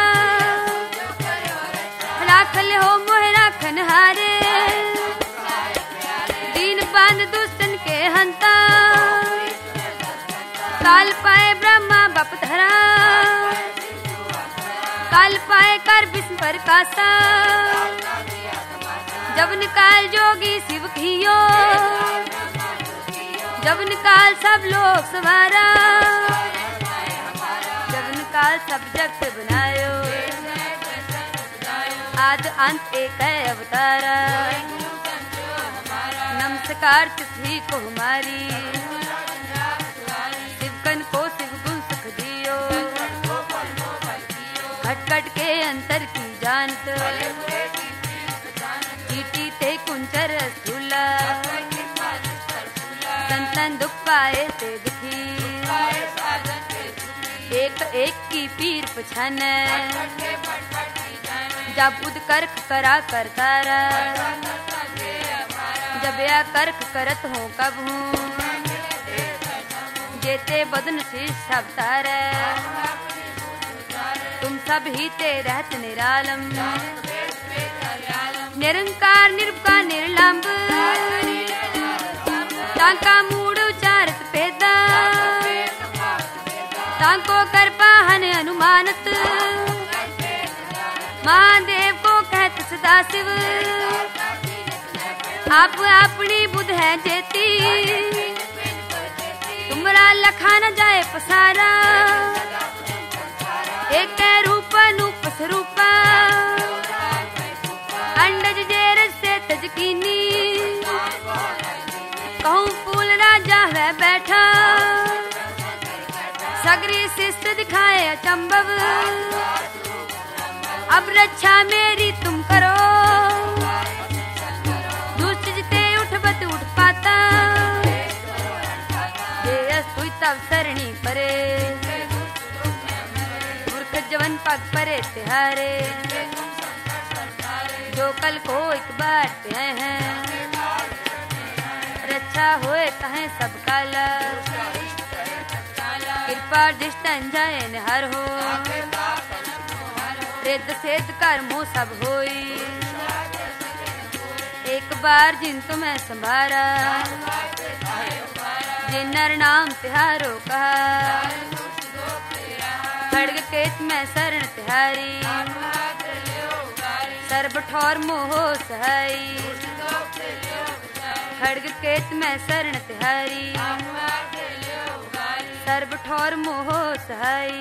Speaker 2: राख ले हो मोह राखन हारे। दीन बांध दुष्टन के हंता काल पाए ब्रह्मा बप धरा। काल पाए कर विष्णु पर कासा जब निकाल जोगी शिव खियो। जब निकाल सब लोग सवारा जब निकाल सब जगत बनायो। आद अंत एक है अवतारा नमस्कार तुझी को हमारी। शिवकन को शिव गुण सुख दियो खट खट के अंतर की जानत। चीटी ते कुंचर स्थूला संतन दुख पाए ते दुखी। एक एक की पीर पछान जब उद कर्क करा करतारा। जब या कर्क करत हो कब हूँ जेते बदन से सब तारा। तुम सब ही ते रहत निरालम निरंकार निर्भका निर्लंब। तांका मूड उचारत पेदा तांको कर पाहन अनुमानत। महादेव को कहत सदा शिव आप अपनी बुध है जेती। तुमरा लखा न जाए पसारा एक रूप नूप स्वरूपा। अंडज जेरज से तजकीनी कहूँ फूल राजा है बैठा। सगरी शिष्ट दिखाए अचंभव अब रक्षा मेरी तुम करो। दुष्ट जिते उठबत उठ पाता ये तब सरणी परे। मूर्ख जवन पग परे तिहारे जो कल को एक बार पे हैं। रक्षा होए तहें सब काला कृपा जिष्टन जाए निहार हो। रेद सेद कर्मो सब होई एक बार जिन तुम्हें संभारा। जे नर नाम तिहारो कहा खड़ग केत में शरण तिहारी सर्ब ठौर मोह सहाई खड़ग केत में शरण तिहारी सर्ब ठौर मोह सहाई।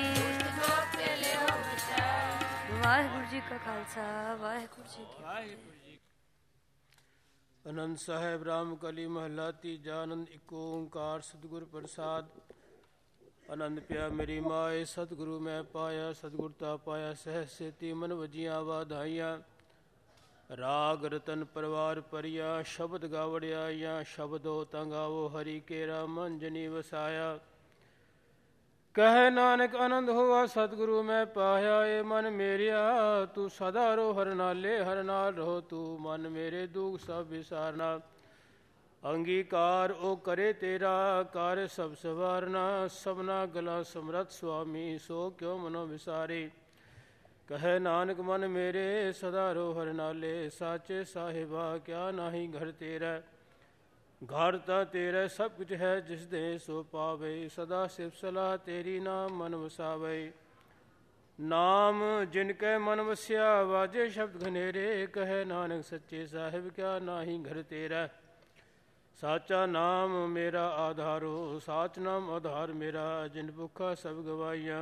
Speaker 2: वाहिगुरु जी का खालसा वाहिगुरु जी की फतेह।
Speaker 3: आनंद साहेब राम कली महला तीजा। आनंद इको ओंकार सतगुर प्रसाद। आनंद पिया मेरी माए सतगुरु मैं पाया सतगुरता पाया सहज सेती मन वजिया वाधाइया। राग रतन परवार परिया शब्द गावड़िया या शब्दो तंगावो हरि केरा मन जनी वसाया। कह नानक आनंद हुआ सतगुरु मैं पाया ए मन मेरिया तू सदा रो हर नाले हर नाल रहो तू मन मेरे दुख सब विसारना। अंगीकार ओ करे तेरा कार्य सब सवारना सबना गला समरथ स्वामी सो क्यों मनो विसारे। कह नानक मन मेरे सदा रो हर नाले साचे साहिबा क्या नाही घर तेरा। घर ता तेरा सब कुछ है जिस दे सो पावे सदा सिफ सलाह तेरी नाम मन वसावे। नाम जिनके मन वस्या वाजे शब्द घनेरे कह नानक सच्चे साहिब क्या नाही घर तेरा। साचा नाम मेरा आधारो साच नाम आधार मेरा जिन भुखा सब गवाइया।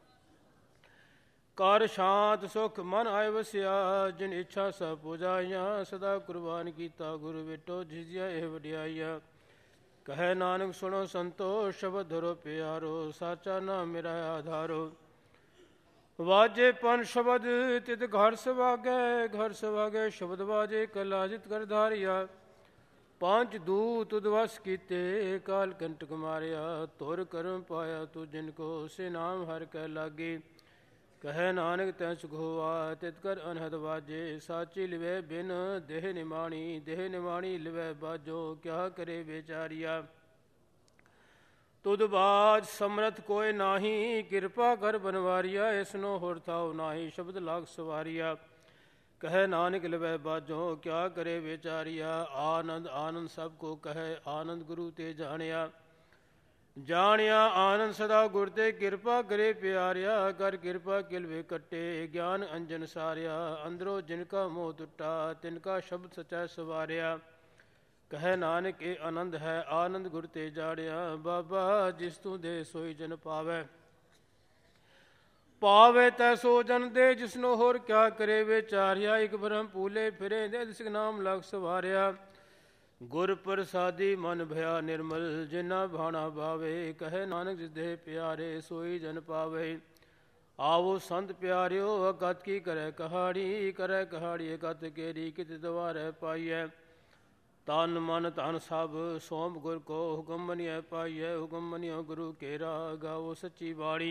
Speaker 3: कर शांत सुख मन आए वसिया जिन इच्छा सब पुजाइया सदा कुर्बान कीता गुरु बेटो जिजिया एह वडियाइया। कह नानक सुनो संतो शब्द धरो प्यारो साचा नाम मेरा आधारो। वाजे पन शब्द तित घर सवागे घर सवागे शब्द वाजे कलाजित कर धारिया। पांच दूत उद्वस कीते काल कंटक मारिया तुर करम पाया तू जिनको से नाम हर कह लागे। कह नानक तै सुख हुआ तित कर अनहद बाजे साची लिवे बिन देह निमाणी देह निमाणी लिवे बाजो क्या करे बेचारिया। तुद बाज समरथ कोय नाही कृपा कर बनवारिया इसनो होर थाओ नाही शब्द लाग सवारिया। कह नानक लिवे बाजो क्या करे बेचारिया। आनंद आनंद सबको कहे आनंद गुरु ते जानिया। जानिया आनंद सदा गुर ते कृपा करे प्यारिया। कर कृपा किलवे कट्टे ज्ञान अंजन सारिया। अंदरो जिनका मोह टुटा तिनका शब्द सचा सवारिया। कह नानक ए आनंद है आनंद गुर ते जाड़िया। बाबा जिस तू दे सोई जन पावे पावे तै सो जन दे जिसनो होर क्या करे बेचारिया। एक भरम पूले फिरे दे जिस नाम लग सवारिया। गुर प्रसादी मन भया निर्मल जिना भाना भावे। कहे नानक जिस देह प्यारे सोई जन पावे। आवो संत प्यारियो अकत की करे कहाड़ी करे कहाड़ी अकत केरी कित द्वारे पाइय। तन मन धन सब सोम गुर को हुक्म मनिय पाइय। हुक्म मनियो गुरु केरा गावो सच्ची बाड़ी।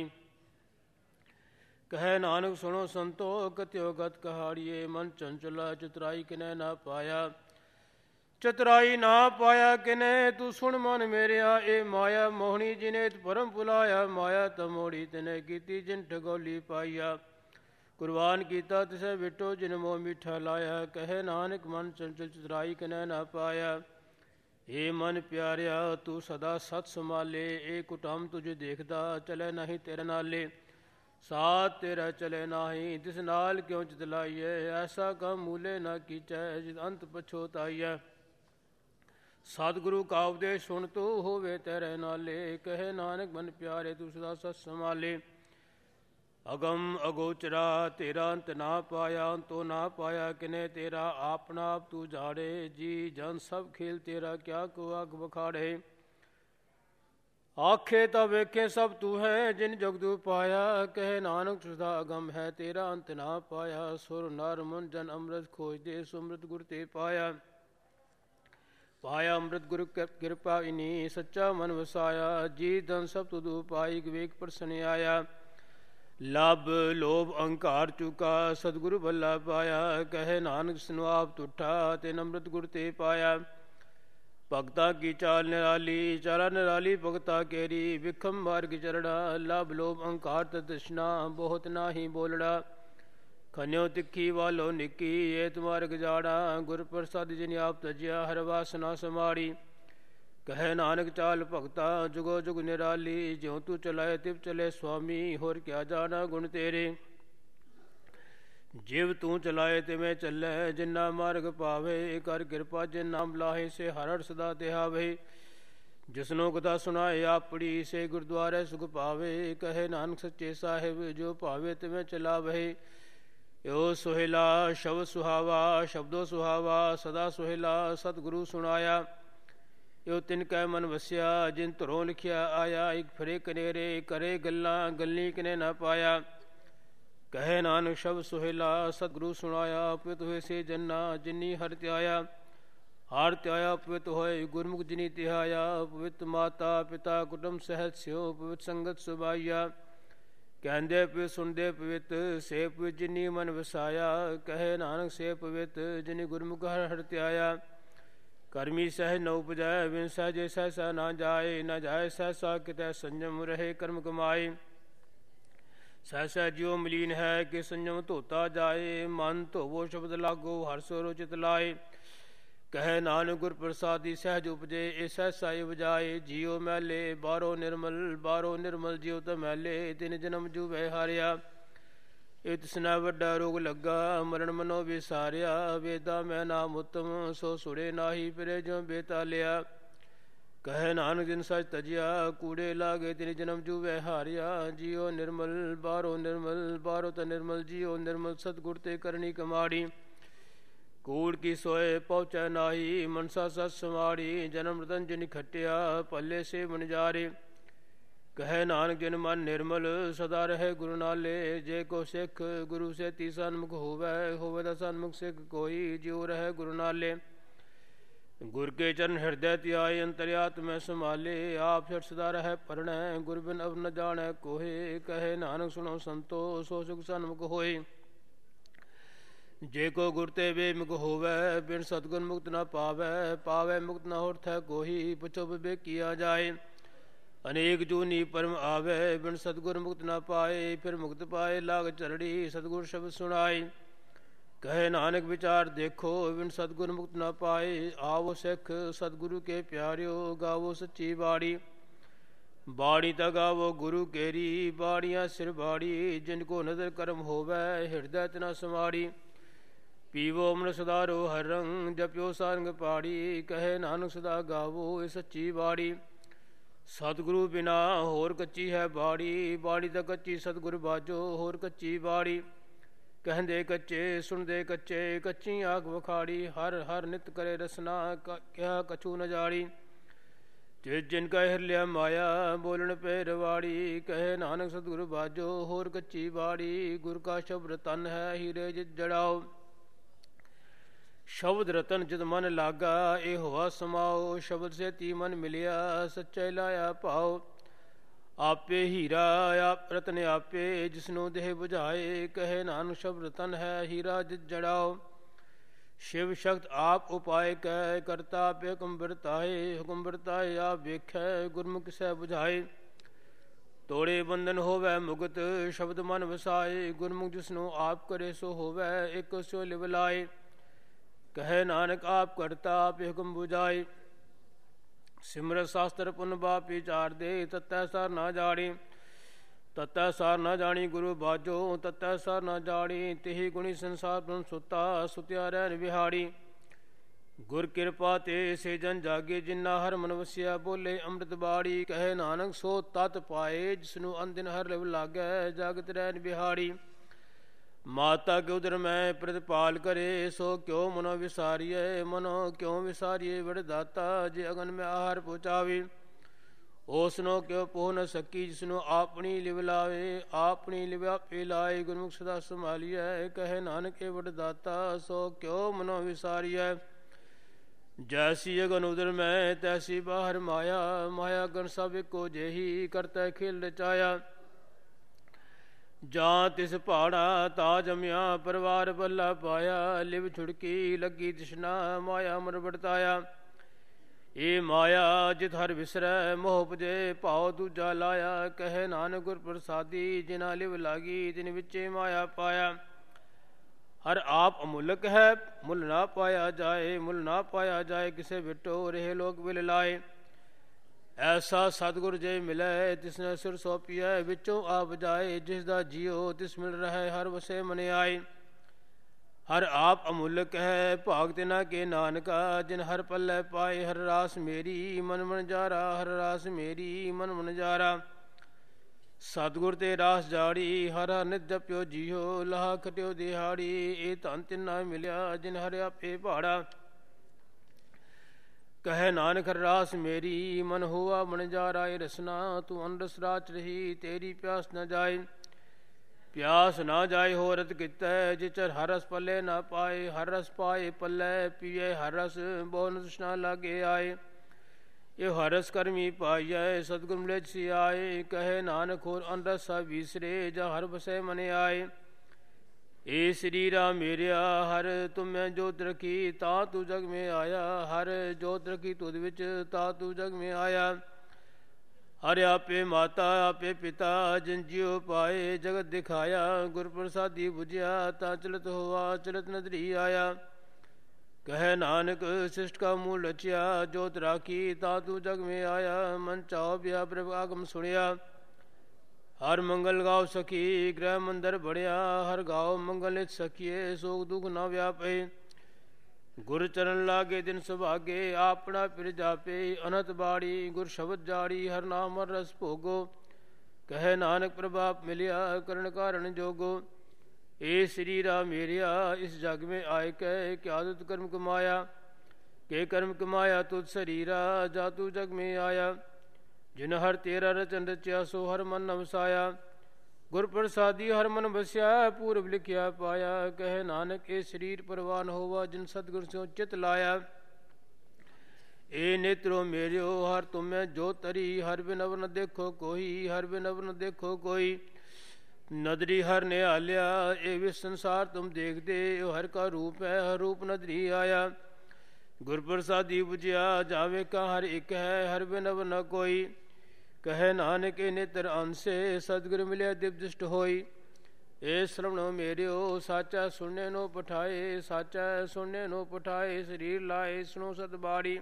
Speaker 3: कहे नानक सुनो संतो कत्यो गत कहाड़िए मन चंचला चतुराई किने ना पाया। चतुराई ना पाया किने तू सुन मन मेरिया। ए माया मोहनी जिने परम बुलाया माया तमोड़ी तिने कीती जिन ठगोली पाइया। कुर्बान कीता तिसे बिटो जिन मोह मीठा लाया। कहे नानक मन चंचल चतुराई किने ना पाया। ए मन प्यारिया तू सदा सत संभाले। ए कुटम तुझे देखदा चले नहीं तेरे नाले। साथ तेरा चले नाही तिस नाल क्यों चितलाइए। ऐसा कम मूले ना कीचै जित अंत पछोताइया। सतगुरु का उपदेश सुन तू होवे तेरे नाले। कहे नानक मन प्यारे तू सदा सत संभाले। अगम अगोचरा तेरा अंत ना पाया तो ना पाया किने तेरा आपना आप तू झाड़े। जी जन सब खेल तेरा क्या को आग बखाड़े। आखे तब वेखे सब तू है जिन जगदू पाया। कहे नानक सदा अगम है तेरा अंत ना पाया। सुर नर मुन जन अमृत खोज दे सुमृत गुर ते पाया। पाया अमृत गुरु कृपा इनी सच्चा मन वसाया। जी धन सब तुदु पाई विवेक प्रसन्न आया। लब लोभ अहंकार चुका सदगुरु भला पाया। कहे नानक सुनो आप तुठा तेन अमृत गुर ते पाया। भगता की चाल निराली चाला निराली भगता केरी। विखम मार्ग चरणा लब लोभ अहंकार तृष्णा बहुत नाही बोलड़ा। खन्यो तिखी वालो निकी ये तुम्हारे गजाड़ा। गुर प्रसाद जिन आप तजिया हर वासना समाड़ी। ਕਹੈ ਨਾਨਕ ਚਾਲ ਭਗਤਾ ਜੁਗੋ ਜੁਗ ਨਿਰਾਲੀ, ਜਿਉ ਤੂੰ ਚਲਾਏ ਤਿਵ ਚਲੇ ਸੁਆਮੀ, ਹੋਰ ਕਿਆ ਜਾਣਾ ਗੁਣ ਤੇਰੇ। ਜਿਵ ਤੂੰ ਚਲਾਏ ਤਿਵੇਂ ਚੱਲੈ, ਜਿਨਾ ਮਾਰਗ ਪਾਵੇ, ਕਰ ਕਿਰਪਾ ਜਿਨ ਨਾਮ ਲਾਹੇ, ਸੇ ਹਰ ਹਰ ਸਦਾ ਤਿਹਾਵੇ। ਜਿਸਨੋ ਕਥਾ ਸੁਣਾਏ ਆਪੜੀ, ਸੇ ਗੁਰਦੁਆਰੇ ਸੁਖ ਪਾਵੇ, ਕਹੇ ਨਾਨਕ ਸੱਚੇ ਸਾਹਿਬ, ਜੋ ਭਾਵੇ ਤਿਵੇਂ ਚਲਾਵੇ। ਏਉ ਸੁਹੇਲਾ ਸ਼ਬਦ ਸੁਹਾਵਾ, ਸ਼ਬਦੋ ਸੁਹਾਵਾ ਸਦਾ ਸੁਹੇਲਾ, ਸਤਿਗੁਰੂ ਸੁਣਾਇਆ। ਏਉ ਤਿਨ ਕੈ ਮਨ ਵਸਿਆ, ਜਿਨ ਧਰੋਂ ਲਿਖਿਆ ਆਇਆ, ਇਕ ਫਿਰੇ ਕਨੇਰੇ, ਕਰੇ ਗੱਲਾਂ ਗੱਲੀ ਕਿਨੇ ਨਾ ਪਾਇਆ। ਕਹੇ ਨਾਨਕ ਸ਼ਬਦ ਸੁਹੇਲਾ, ਸਤਿਗੁਰੂ ਸੁਣਾਇਆ। ਪਵਿੱਤ ਹੋਏ ਸੇ ਜੰਨਾ, ਜਿਨੀ ਹਰਿ ਧਿਆਇਆ, ਹਰਿ ਧਿਆਇਆ ਪਵਿੱਤ ਹੋਏ, ਗੁਰਮੁਖ ਜਿਨੀ ਧਿਆਇਆ। ਪਵਿੱਤ ਮਾਤਾ ਪਿਤਾ ਕੁਟੁੰਬ ਸਹਿਤ ਸਿਓ, ਪਵਿੱਤ ਸੰਗਤ ਸੁਭਾਈਆ। ਕਹਿੰਦੇ ਪਵਿੱਤ ਸੁਣਦੇ ਪਵਿੱਤ, ਸੇ ਪਵਿੱਤ ਜਿਨੀ ਮਨ ਵਸਾਇਆ। ਕਹੇ ਨਾਨਕ ਸੇ ਪਵਿੱਤ, ਜਿਨੀ ਗੁਰਮੁਖ ਹਰਿ ਹਰਿ ਧਿਆਇਆ। ਕਰਮੀ ਸਹਿ ਨ ਉਪਜੈ, ਬਿਨ ਸਹਿਜੇ ਸਹਿਸਾ ਨਾ ਜਾਏ, ਨਾ ਜਾਏ ਸਹਿਸਾ ਕਿਤੈ ਸੰਜਮ ਰਹੇ ਕਰਮ ਕਮਾਏ। ਸਹਿਸਾ ਜਿਉ ਮਲੀਨ ਹੈ, ਕਿ ਸੰਜਮ ਧੋਤਾ ਜਾਏ, ਮਨ ਧੋਵੋ ਸ਼ਬਦ ਲਾਗੋ, ਹਰਿ ਸੋ ਰੋਚਿਤ ਲਾਏ। ਕਹੇ ਨਾਨਕ ਗੁਰ ਪ੍ਰਸਾਦੀ, ਸਹਿਜ ਉਪਜੇ ਇਹ ਸਹਿਸਾ ਈ ਵਜਾਏ। ਜੀਉ ਮੈਲੇ ਬਾਹਰੋਂ ਨਿਰਮਲ, ਬਾਹਰੋਂ ਨਿਰਮਲ ਜਿਉ ਤਾਂ ਮੈਲੇ, ਤਿਨ ਜਨਮ ਜੁਵੇ ਹਾਰਿਆ। ਇਹ ਤਿਸਨਾ ਵੱਡਾ ਰੋਗ ਲੱਗਾ, ਮਰਨ ਮਨੋ ਵਿਸਾਰਿਆ। ਵੇਦਾ ਮੈਂ ਨਾਮ ਉਤਮ, ਸੋ ਸੁੜੇ ਨਾਹੀ, ਫਿਰੇ ਜਿਉ ਬੇਤਾਲਿਆ। ਕਹੇ ਨਾਨਕ ਜਿਨ ਸਚ ਤਜਿਆ, ਕੂੜੇ ਲਾਗੇ ਤਿਨ ਜਨਮ ਜੁਵੇ ਹਾਰਿਆ। ਜੀਉ ਨਿਰਮਲ ਬਾਹਰੋਂ ਨਿਰਮਲ, ਬਾਹਰੋਂ ਤਾਂ ਨਿਰਮਲ, ਜੀਉ ਨਿਰਮਲ ਸਤਿਗੁਰ ਤੇ ਕਰਨੀ ਕਮਾੜੀ। ਕੂੜ ਕੀ ਸੋਏ ਪਹੁੰਚੈ ਨਾਹੀ, ਮਨਸਾ ਸਤ ਸਮਾੜੀ। ਜਨਮ ਰਤਨ ਜਿਨ ਖਟਿਆ, ਪੱਲੇ ਸੇ ਵਣਜਾਰੇ। ਕਹੇ ਨਾਨਕ ਜਿਨ ਮਨ ਨਿਰਮਲ, ਸਦਾ ਰਹੇ ਗੁਰੂ ਨਾਲੇ। ਜੇ ਕੋ ਸਿੱਖ ਗੁਰੂ ਸੇ ਤੀ ਸਨਮੁਖ ਹੋਵੈ, ਹੋਵੇ ਦਾ ਸਨਮੁਖ ਸਿੱਖ ਕੋਈ, ਜਿਉ ਰਹੇ ਗੁਰੂ ਨਾਲੇ। ਗੁਰ ਕੇ ਚਰਨ ਹਿਰਦੈ ਧਿਆਏ, ਅੰਤਰਿਆਤਮੈ ਸੰਭਾਲੇ। ਆਪ ਛੜ ਸਦਾ ਰਹਿ ਪਰਣੈ, ਗੁਰ ਬਿਨ ਅਵਰ ਨ ਜਾਣੈ ਕੋਇ। ਕਹੇ ਨਾਨਕ ਸੁਣੋ ਸੰਤੋ, ਸੋ ਸੁਖ ਸਨਮੁਖ ਹੋਏ। ਜੇ ਕੋ ਗੁਰ ਤੇ ਬੇਮੁਖ ਹੋਵੈ, ਬਿਨ ਸਤਿਗੁਰ ਮੁਕਤ ਨਾ ਪਾਵੈ। ਪਾਵੈ ਮੁਕਤ ਨਾ ਹੋਰ ਥੈ ਕੋਹੀ, ਪੁੱਛੋ ਬਿਬੇਕ ਕੀਆ ਜਾਏ। ਅਨੇਕ ਜੂਨੀ ਪਰਮ ਆਵੈ, ਬਿਨ ਸਤਿਗੁਰ ਮੁਕਤ ਨਾ ਪਾਏ। ਫਿਰ ਮੁਕਤ ਪਾਏ ਲਾਗ ਚਰੜੀ, ਸਤਿਗੁਰ ਸ਼ਬਦ ਸੁਣਾਏ। ਕਹੇ ਨਾਨਕ ਵਿਚਾਰ ਦੇਖੋ, ਬਿਨ ਸਤਿਗੁਰ ਮੁਕਤ ਨਾ ਪਾਏ। ਆਵੋ ਸਿੱਖ ਸਤਿਗੁਰੂ ਕੇ ਪਿਆਰਿਓ, ਗਾਵੋ ਸੱਚੀ ਬਾੜੀ। ਬਾੜੀ ਤਾਂ ਗਾਵੋ ਗੁਰੂ ਕੇਰੀ, ਬਾੜੀਆਂ ਸਿਰ ਬਾੜੀ। ਜਿਨ ਕੋ ਨਦਰ ਕਰਮ ਹੋਵੈ, ਹਿਰਦੈ ਤਿਨਾ ਸਮਾੜੀ। ਪੀਵੋ ਅੰਮ੍ਰਿਤ ਸਦਾ ਰੋ ਹਰਿ ਰੰਗ, ਜਪਿਓ ਸਾਰੰਗ ਪਾੜੀ। ਕਹੇ ਨਾਨਕ ਸਦਾ ਗਾਵੋ ਇਹ ਸੱਚੀ ਬਾੜੀ। ਸਤਿਗੁਰੂ ਬਿਨਾ ਹੋਰ ਕੱਚੀ ਹੈ ਬਾੜੀ। ਬਾੜੀ ਤਾਂ ਕੱਚੀ ਸਤਿਗੁਰ ਬਾਝੋ, ਹੋਰ ਕੱਚੀ ਬਾੜੀ। ਕਹਿੰਦੇ ਕੱਚੇ ਸੁਣਦੇ ਕੱਚੇ, ਕੱਚੀ ਆਖ ਵਖਾੜੀ। ਹਰ ਹਰ ਨਿਤ ਕਰੇ ਰਸਨਾ, ਕਿਹਾ ਕਛੂ ਨ ਜਾੜੀ। ਜਿਸ ਜਿਨ ਕਾ ਹਿਰ ਲਿਆ ਮਾਇਆ, ਬੋਲਣ ਪੇ ਰਵਾੜੀ। ਕਹੇ ਨਾਨਕ ਸਤਿਗੁਰ ਬਾਝੋ, ਹੋਰ ਕੱਚੀ ਬਾੜੀ। ਗੁਰ ਕਾ ਸ਼ਬਦ ਤਨ ਹੈ, ਹੀਰੇ ਜਿਤ ਜੜਾਓ। ਸ਼ਬਦ ਰਤਨ ਜਿਤ ਮਨ ਲਾਗਾ, ਇਹ ਹੋਆ ਸਮਾਓ। ਸ਼ਬਦ ਸੇ ਤੀ ਮਨ ਮਿਲਿਆ, ਸੱਚੇ ਲਾਇਆ ਭਾਓ। ਆਪੇ ਹੀਰਾ ਆਪ ਰਤਨ ਆਪੇ, ਜਿਸਨੂੰ ਦੇਹ ਬੁਝਾਏ। ਕਹੇ ਨਾਨਕ ਸ਼ਬਦ ਰਤਨ ਹੈ, ਹੀਰਾ ਜਿਤ ਜੜਾਓ। ਸ਼ਿਵ ਸ਼ਕਤ ਆਪ ਉਪਾਏ ਕੈ, ਕਰਤਾ ਆਪੇ ਹੁਕਮ ਵਰਤਾਏ। ਹੁਕਮ ਵਰਤਾਏ ਆਪ ਵੇਖੈ, ਗੁਰਮੁਖ ਸਹਿ ਬੁਝਾਏ। ਤੋੜੇ ਬੰਧਨ ਹੋਵੈ ਮੁਕਤ, ਸ਼ਬਦ ਮਨ ਵਸਾਏ। ਗੁਰਮੁਖ ਜਿਸਨੂੰ ਆਪ ਕਰੇ ਸੋ ਹੋਵੈ, ਇੱਕ ਸੋ ਲਿਵ ਲਾਏ। ਕਹੇ ਨਾਨਕ ਆਪ ਕਰਤਾ ਆਪੇ ਹੁਕਮ ਬੁਝਾਏ। ਸਿਮਰਤ ਸ਼ਾਸਤਰ ਪੁਨ ਬਾਪ ਵਿਚਾਰ ਦੇ, ਤਤੈ ਸਰ ਨਾ ਜਾੜੀ। ਤਤੈ ਸਰ ਨਾ ਜਾਣੀ ਗੁਰੂ ਬਾਝੋ, ਤਤੈ ਸਰ ਨਾ ਜਾਣੀ। ਤਿਹੀ ਗੁਣੀ ਸੰਸਾਰ ਬ੍ਰਹਮ ਸੁਤਾ, ਸੁਤਿਆ ਰਹਿਣ ਵਿਹਾੜੀ। ਗੁਰ ਕਿਰਪਾ ਤੇ ਸੇ ਜਨ ਜਾਗੇ, ਜਿਨਾ ਹਰ ਮਨ ਵਸਿਆ। ਬੋਲੇ ਅੰਮ੍ਰਿਤ ਬਾੜੀ। ਕਹੇ ਨਾਨਕ ਸੋ ਤਤ ਪਾਏ, ਜਿਸਨੂੰ ਅਨਦਿਨ ਹਰ ਲਿਵ ਲਾਗੈ। ਜਾਗਤ ਰਹਿਣ ਵਿਹਾੜੀ। ਮਾਤਾ ਕੇ ਉਦਰ ਮੈਂ ਪ੍ਰਤਪਾਲ ਕਰੇ, ਸੋ ਕਿਉ ਮਨੋ ਵਿਸਾਰੀਏ। ਮਨੋ ਕਿਉ ਵਿਸਾਰੀਏ ਵਡ ਦਾਤਾ, ਜੇ ਅਗਨ ਮੈਂ ਆਹਾਰ ਪਹੁੰਚਾਵੇ। ਉਸਨੋ ਕਿਉ ਪੋਹ ਨ ਸਕੀ, ਜਿਸਨੂੰ ਆਪਣੀ ਲਿਵ ਲਾਵੇ। ਆਪਣੀ ਲਿਵ ਆਪੇ ਲਾਏ, ਗੁਰਮੁਖ ਸਦਾ ਸੰਭਾਲੀਐ। ਕਹੇ ਨਾਨਕ ਏ ਵਡ ਦਾਤਾ, ਸੋ ਕਿਉ ਮਨੋ ਵਿਸਾਰੀਐ। ਜੈਸੀ ਅਗਨ ਉਦਰ ਮੈਂ, ਤੈਸੀ ਬਾਹਰ ਮਾਇਆ। ਮਾਇਆ ਗਨ ਸਭ ਇੱਕੋ ਜਿਹੀ, ਕਰਤਾ ਖੇਲ ਰਚਾਇਆ। ਜਾਂ ਤਿਸ ਪਹਾੜਾ ਤਾ ਜਮਿਆ, ਪਰਿਵਾਰ ਬੱਲਾ ਪਾਇਆ। ਲਿਵ ਛੁੜਕੀ ਲੱਗੀ ਤਿਸ਼ਨਾ, ਮਾਇਆ ਮਨ ਵਰਤਾਇਆ। ਇਹ ਮਾਇਆ ਜਿਤ ਹਰ ਵਿਸਰੈ, ਮੋਹ ਉਪਜੇ ਭਾਉ ਦੂਜਾ ਲਾਇਆ। ਕਹੇ ਨਾਨਕ ਗੁਰ ਪ੍ਰਸਾਦੀ, ਜਿਨਾ ਲਿਵ ਲਾਗੀ, ਤਿਨ ਵਿੱਚੇ ਮਾਇਆ ਪਾਇਆ। ਹਰ ਆਪ ਅਮੁਲਕ ਹੈ, ਮੁੱਲ ਨਾ ਪਾਇਆ ਜਾਏ। ਮੁੱਲ ਨਾ ਪਾਇਆ ਜਾਏ, ਕਿਸੇ ਵਿਟੋ ਰਹੇ ਲੋਕ ਵਿਲ ਲਾਏ। ਐਸਾ ਸਤਿਗੁਰ ਜੇ ਮਿਲੈ ਤਿਸਨੇ ਸਿਰ ਸੋਪੀਐ ਵਿੱਚੋਂ ਆ ਬਜਾਏ ਜਿਸ ਦਾ ਜੀਓ ਤਿਸ ਮਿਲ ਰਹਿ ਹਰ ਵਸੇ ਮਨ ਆਏ। ਹਰ ਆਪ ਅਮੁੱਲਕ ਹੈ ਭਾਗ ਤਿਨਾ ਕੇ ਨਾਨਕਾ ਜਿਨ ਹਰ ਪੱਲੇ ਪਾਏ ਹਰ ਰਾਸ ਮੇਰੀ ਮਨ ਮਨ ਜਾਰਾ ਹਰ ਰਾਸ ਮੇਰੀ ਮਨ ਮਨ ਜਾਰਾ। ਸਤਿਗੁਰ ਤੇ ਰਾਸ ਜਾੜੀ ਹਰ ਹਰ ਨਿਤ ਜਪਿਓ ਜੀਓ ਲਹਾ ਖਟਿਓ ਦਿਹਾੜੀ ਇਹ ਧਨ ਤਿਨਾ ਮਿਲਿਆ ਜਿਨ ਹਰ ਆਪੇ ਭਾੜਾ। ਕਹੈ ਨਾਨਕ ਹਰ ਰਾਸ ਮੇਰੀ ਮਨ ਹੋਆ ਮਨ ਜਾਰਾ ਇਹ ਰਸਨਾ ਤੂੰ ਅਨਰਸ ਰਾਚ ਰਹੀ ਤੇਰੀ ਪਿਆਸ ਨ ਜਾਏ। ਪਿਆਸ ਨਾ ਜਾਏ ਹੋ ਰਤ ਕੀਤਾ ਜਿਚਰ ਹਰ ਰਸ ਪੱਲੇ ਨਾ ਪਾਏ ਹਰ ਰਸ ਪਾਏ ਪੱਲੇ ਪੀਏ ਹਰ ਰਸ ਬਹੁ ਤ੍ਰਿਸ਼ਨਾ ਲਾਗੇ ਆਏ। ਇਹ ਹਰ ਰਸ ਕਰਮੀ ਪਾਈਐ ਸਤਿਗੁਰ ਮਿਲੇ ਸੀ ਆਏ। ਕਹੇ ਨਾਨਕ ਹੋਰ ਅਨਰਸ ਸਭ ਵਿਸਰੇ ਜਾਂ ਹਰ ਵਸੈ ਮਨ ਆਏ। ਏ ਸਰੀਰਾ ਮੇਰਿਆ ਹਰ ਤੁਮੈ ਜੋਤ ਰਖੀ ਤਾ ਤੂੰ ਜਗ ਮੇਂ ਆਇਆ ਹਰ ਜੋਤ ਰਖੀ ਤੁਧ ਵਿੱਚ ਤਾ ਤੂੰ ਜਗ ਮੇਂ ਆਇਆ। ਹਰਿ ਆਪੇ ਮਾਤਾ ਆਪੇ ਪਿਤਾ ਜਿਨ ਜਿਉ ਪਾਏ ਜਗਤ ਦਿਖਾਇਆ ਗੁਰ ਪ੍ਰਸਾਦੀ ਬੁਝਿਆ ਤਾ ਚਲਤ ਹੋਆ ਚਲਤ ਨਦਰੀ ਆਇਆ। ਕਹੈ ਨਾਨਕ ਸਿਸ਼ਟ ਕਾ ਮੂਲ ਰਚਿਆ ਜੋਤ ਰਾਖੀ ਤਾ ਤੂੰ ਜਗ ਮੇਂ ਆਇਆ। ਮਨ ਚਾਉ ਬਿਆ ਪ੍ਰਭ ਆਗਮ ਸੁਣਿਆ ਹਰ ਮੰਗਲ ਗਾਉ ਸਖੀ ਗ੍ਰਹਿ ਮੰਦਰ ਬੜਿਆ ਹਰ ਗਾਉ ਮੰਗਲ ਨਿਤ ਸਖੀਏ ਸੋਗ ਦੁਖ ਨਾ ਵਿਆਪੇ। ਗੁਰ ਚਰਨ ਲਾਗੇ ਦਿਨ ਸੁਭਾਗੇ ਆਪਣਾ ਫਿਰ ਜਾਪੇ ਅਨਹਤ ਬਾੜੀ ਗੁਰ ਸ਼ਬਦ ਜਾੜੀ ਹਰ ਨਾਮ ਹਰ ਰਸ ਭੋਗੋ। ਕਹੈ ਨਾਨਕ ਪ੍ਰਭਾਪ ਮਿਲਿਆ ਕਰਨ ਕਾਰਨ ਜੋਗੋ। ਏ ਸਰੀਰਾ ਮੇਰਿਆ ਇਸ ਜਗ ਮੇਂ ਆਇ ਕੈ ਕਿਆ ਆਦਤ ਕਰਮ ਕਮਾਇਆ ਕੇ ਕਰਮ ਕਮਾਇਆ ਤੁਧ ਸਰੀਰਾ ਜਾ ਤੂ ਜਗ ਮੇਂ ਆਇਆ। ਜਿਨ ਹਰ ਤੇਰਾ ਰਚਨ ਰਚਿਆ ਸੋ ਹਰ ਮਨ ਨ ਵਸਾਇਆ ਗੁਰ ਪ੍ਰਸਾਦੀ ਹਰ ਮਨ ਵਸਿਆ ਪੂਰਬ ਲਿਖਿਆ ਪਾਇਆ। ਕਹੈ ਨਾਨਕ ਇਹ ਸਰੀਰ ਪਰਵਾਨ ਹੋਵਾ ਜਿਨ ਸਤਿਗੁਰ ਸਿਉ ਚਿਤ ਲਾਇਆ। ਏ ਨੇਤਰੋ ਮੇਰਿਓ ਹਰ ਤੁਮੈ ਜੋ ਤਰੀ ਹਰ ਬਿਨ ਅਵਰ ਨ ਦੇਖੋ ਕੋਈ ਹਰ ਬਿਨ ਅਵਰ ਨ ਦੇਖੋ ਕੋਈ। ਨਦਰੀ ਹਰ ਨਿਹਾਲਿਆ ਇਹ ਵਿਸ ਸੰਸਾਰ ਤੁਮ ਦੇਖਦੇ ਇਹ ਹਰ ਕਾ ਰੂਪ ਹੈ ਹਰ ਰੂਪ ਨਦਰੀ ਆਇਆ। ਗੁਰ ਪ੍ਰਸਾਦੀ ਬੁਝਿਆ ਜਾਵੇ ਕਾ ਹਰ ਇੱਕ ਹੈ ਹਰ ਬਿਨ ਅਵਰ ਨ ਕੋਈ। ਕਹੈ ਨਾਨਕ ਇਹ ਨੇਤਰ ਅੰਸੇ ਸਤਿਗੁਰ ਮਿਲਿਆ ਦਿਵ ਦ੍ਰਿਸ਼ਟ ਹੋਈ। ਇਹ ਸ਼ਰਵਣੋ ਮੇਰਿਓ ਸਾਚਾ ਸੁਣਨੇ ਨੋ ਪਠਾਏ ਸਾਚਾ ਸੁਣਨੇ ਨੋ ਪਠਾਏ ਸਰੀਰ ਲਾਏ ਸੁਣੋ ਸਤ ਬਾੜੀ।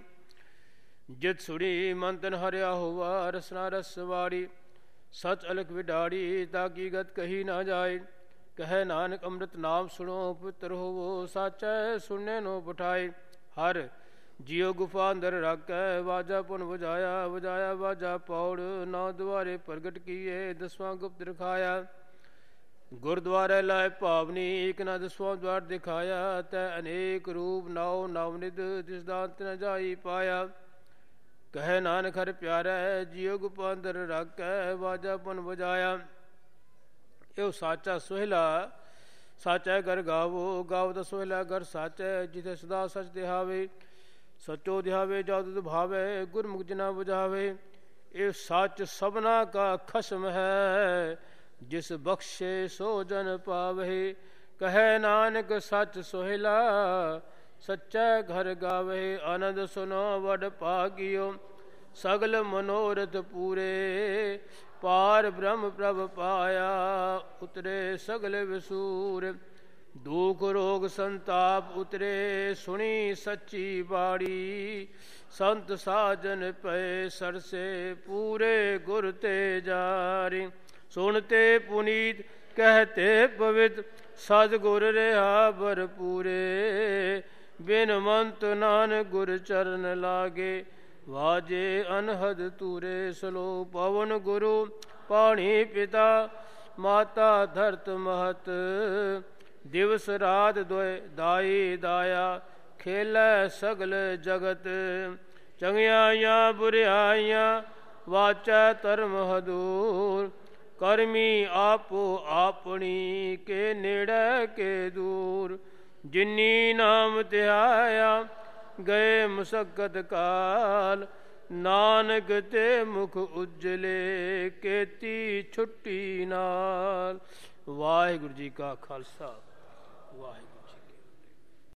Speaker 3: ਜਿਤ ਸੁਣੀ ਮਨ ਤਨ ਹਰਿਆ ਹੋਵਾ ਰਸਨਾ ਰਸ ਵਾੜੀ। ਸਚ ਅਲਖ ਵਿਡਾੜੀ ਤਾਕੀ ਗਤ ਕਹੀ ਨਾ ਜਾਏ। ਕਹੈ ਨਾਨਕ ਅੰਮ੍ਰਿਤ ਨਾਮ ਸੁਣੋ ਪਵਿੱਤਰ ਹੋਵੋ ਸਾਚਾ ਸੁਣਨੇ ਨੋ ਪਠਾਏ। ਹਰ ਜਿਉ ਗੁਫਾ ਅੰਦਰ ਰਾਖੈ ਵਾਜਾ ਪੁਨ ਵਜਾਇਆ ਵਜਾਇਆ ਵਾਜਾ ਪੌੜ ਨੌ ਦੁਆਰੇ ਪ੍ਰਗਟ ਕੀਏ ਦਸਵਾਂ ਗੁਪਤ ਰਖਾਇਆ। ਗੁਰਦੁਆਰੇ ਲਾਇ ਭਾਵਨੀ ਇਕ ਨਾ ਦਸਵਾਂ ਦਵਾਰ ਦਿਖਾਇਆ ਤੈ ਅਨੇਕ ਰੂਪ ਨੌ ਨਵਨਿਧ ਜਿਸ ਦਾ ਅੰਤ ਨ ਜਾਈ ਪਾਇਆ। ਕਹੈ ਨਾਨਕ ਹਰਿ ਪਿਆਰੈ ਜਿਉ ਗੁਫਾ ਅੰਦਰ ਰਾਖੈ ਵਾਜਾ ਪੁਨ ਵਜਾਇਆ। ਇਹੋ ਸਾਚਾ ਸੁਹੇਲਾ ਸਾਚੈ ਘਰ ਗਾਵੋ ਗਾਵ ਦਾ ਸੁਹੇਲਾ ਘਰ ਸਾਚੈ ਜਿਥੇ ਸਦਾ ਸਚ ਦਿਹਾਵੇ ਸਚੋ ਦਿਹਾਵੇ ਜਾ ਤੁਧ ਭਾਵੇ ਗੁਰਮੁਖ ਜਿਨਾ ਬੁਝਾਵੇ। ਇਹ ਸੱਚ ਸਭਨਾ ਕਾ ਖਸਮ ਹੈ ਜਿਸ ਬਖਸ਼ੇ ਸੋ ਜਨ ਪਾਵੇ। ਕਹੈ ਨਾਨਕ ਸੱਚ ਸੁਹੇਲਾ ਸੱਚੈ ਘਰ ਗਾਵੇ ਆਨੰਦ ਸੁਨੋ ਵਡ ਭਾਗਿਓ ਸਗਲ ਮਨੋਰਥ ਪੂਰੇ। ਪਾਰ ਬ੍ਰਹਮ ਪ੍ਰਭ ਪਾਇਆ ਉਤਰੇ ਸਗਲ ਵਿਸੂਰ ਦੁਖ ਰੋਗ ਸੰਤਾਪ ਉਤਰੇ ਸੁਣੀ ਸੱਚੀ ਬਾੜੀ। ਸੰਤ ਸਾਜਨ ਪਏ ਸਰਸੇ ਪੂਰੇ ਗੁਰ ਤੇ ਜਾਰੀ। ਸੁਣਤੇ ਪੁਨੀਤ ਕਹਤੇ ਪਵਿੱਤ ਸਤਿਗੁਰ ਰਿਹਾ ਭਰਪੂਰੇ। ਬਿਨ ਮੰਤ ਨਾਨਕ ਗੁਰ ਚਰਨ ਲਾਗੇ ਵਾਜੇ ਅਨਹਦ ਤੂਰੇ। ਸਲੋ ਪਵਨ ਗੁਰੂ ਪਾਣੀ ਪਿਤਾ ਮਾਤਾ ਧਰਤ ਮਹਤ ਦਿਵਸ ਰਾਤ ਦੋਇ ਦਾਈ ਦਾਇਆ ਖੇਲੈ ਸਗਲ ਜਗਤ। ਚੰਗਿਆਈਆਂ ਬੁਰਿਆਈਆਂ ਵਾਚੈ ਧਰਮ ਹਦੂਰ ਕਰਮੀ ਆਪੋ ਆਪਣੀ ਕੇ ਨੇੜੇ ਕੇ ਦੂਰ। ਜਿਨੀ ਨਾਮ ਧਿਆਇਆ ਗਏ ਮੁਸਕਤ ਕਾਲ ਨਾਨਕ ਤੇ ਮੁਖ ਉਜਲੇ ਕੀਤੀ ਛੁੱਟੀ ਨਾਲ। ਵਾਹਿਗੁਰੂ ਜੀ ਕਾ ਖਾਲਸਾ ਵਾਹਿਗੁਰੂ।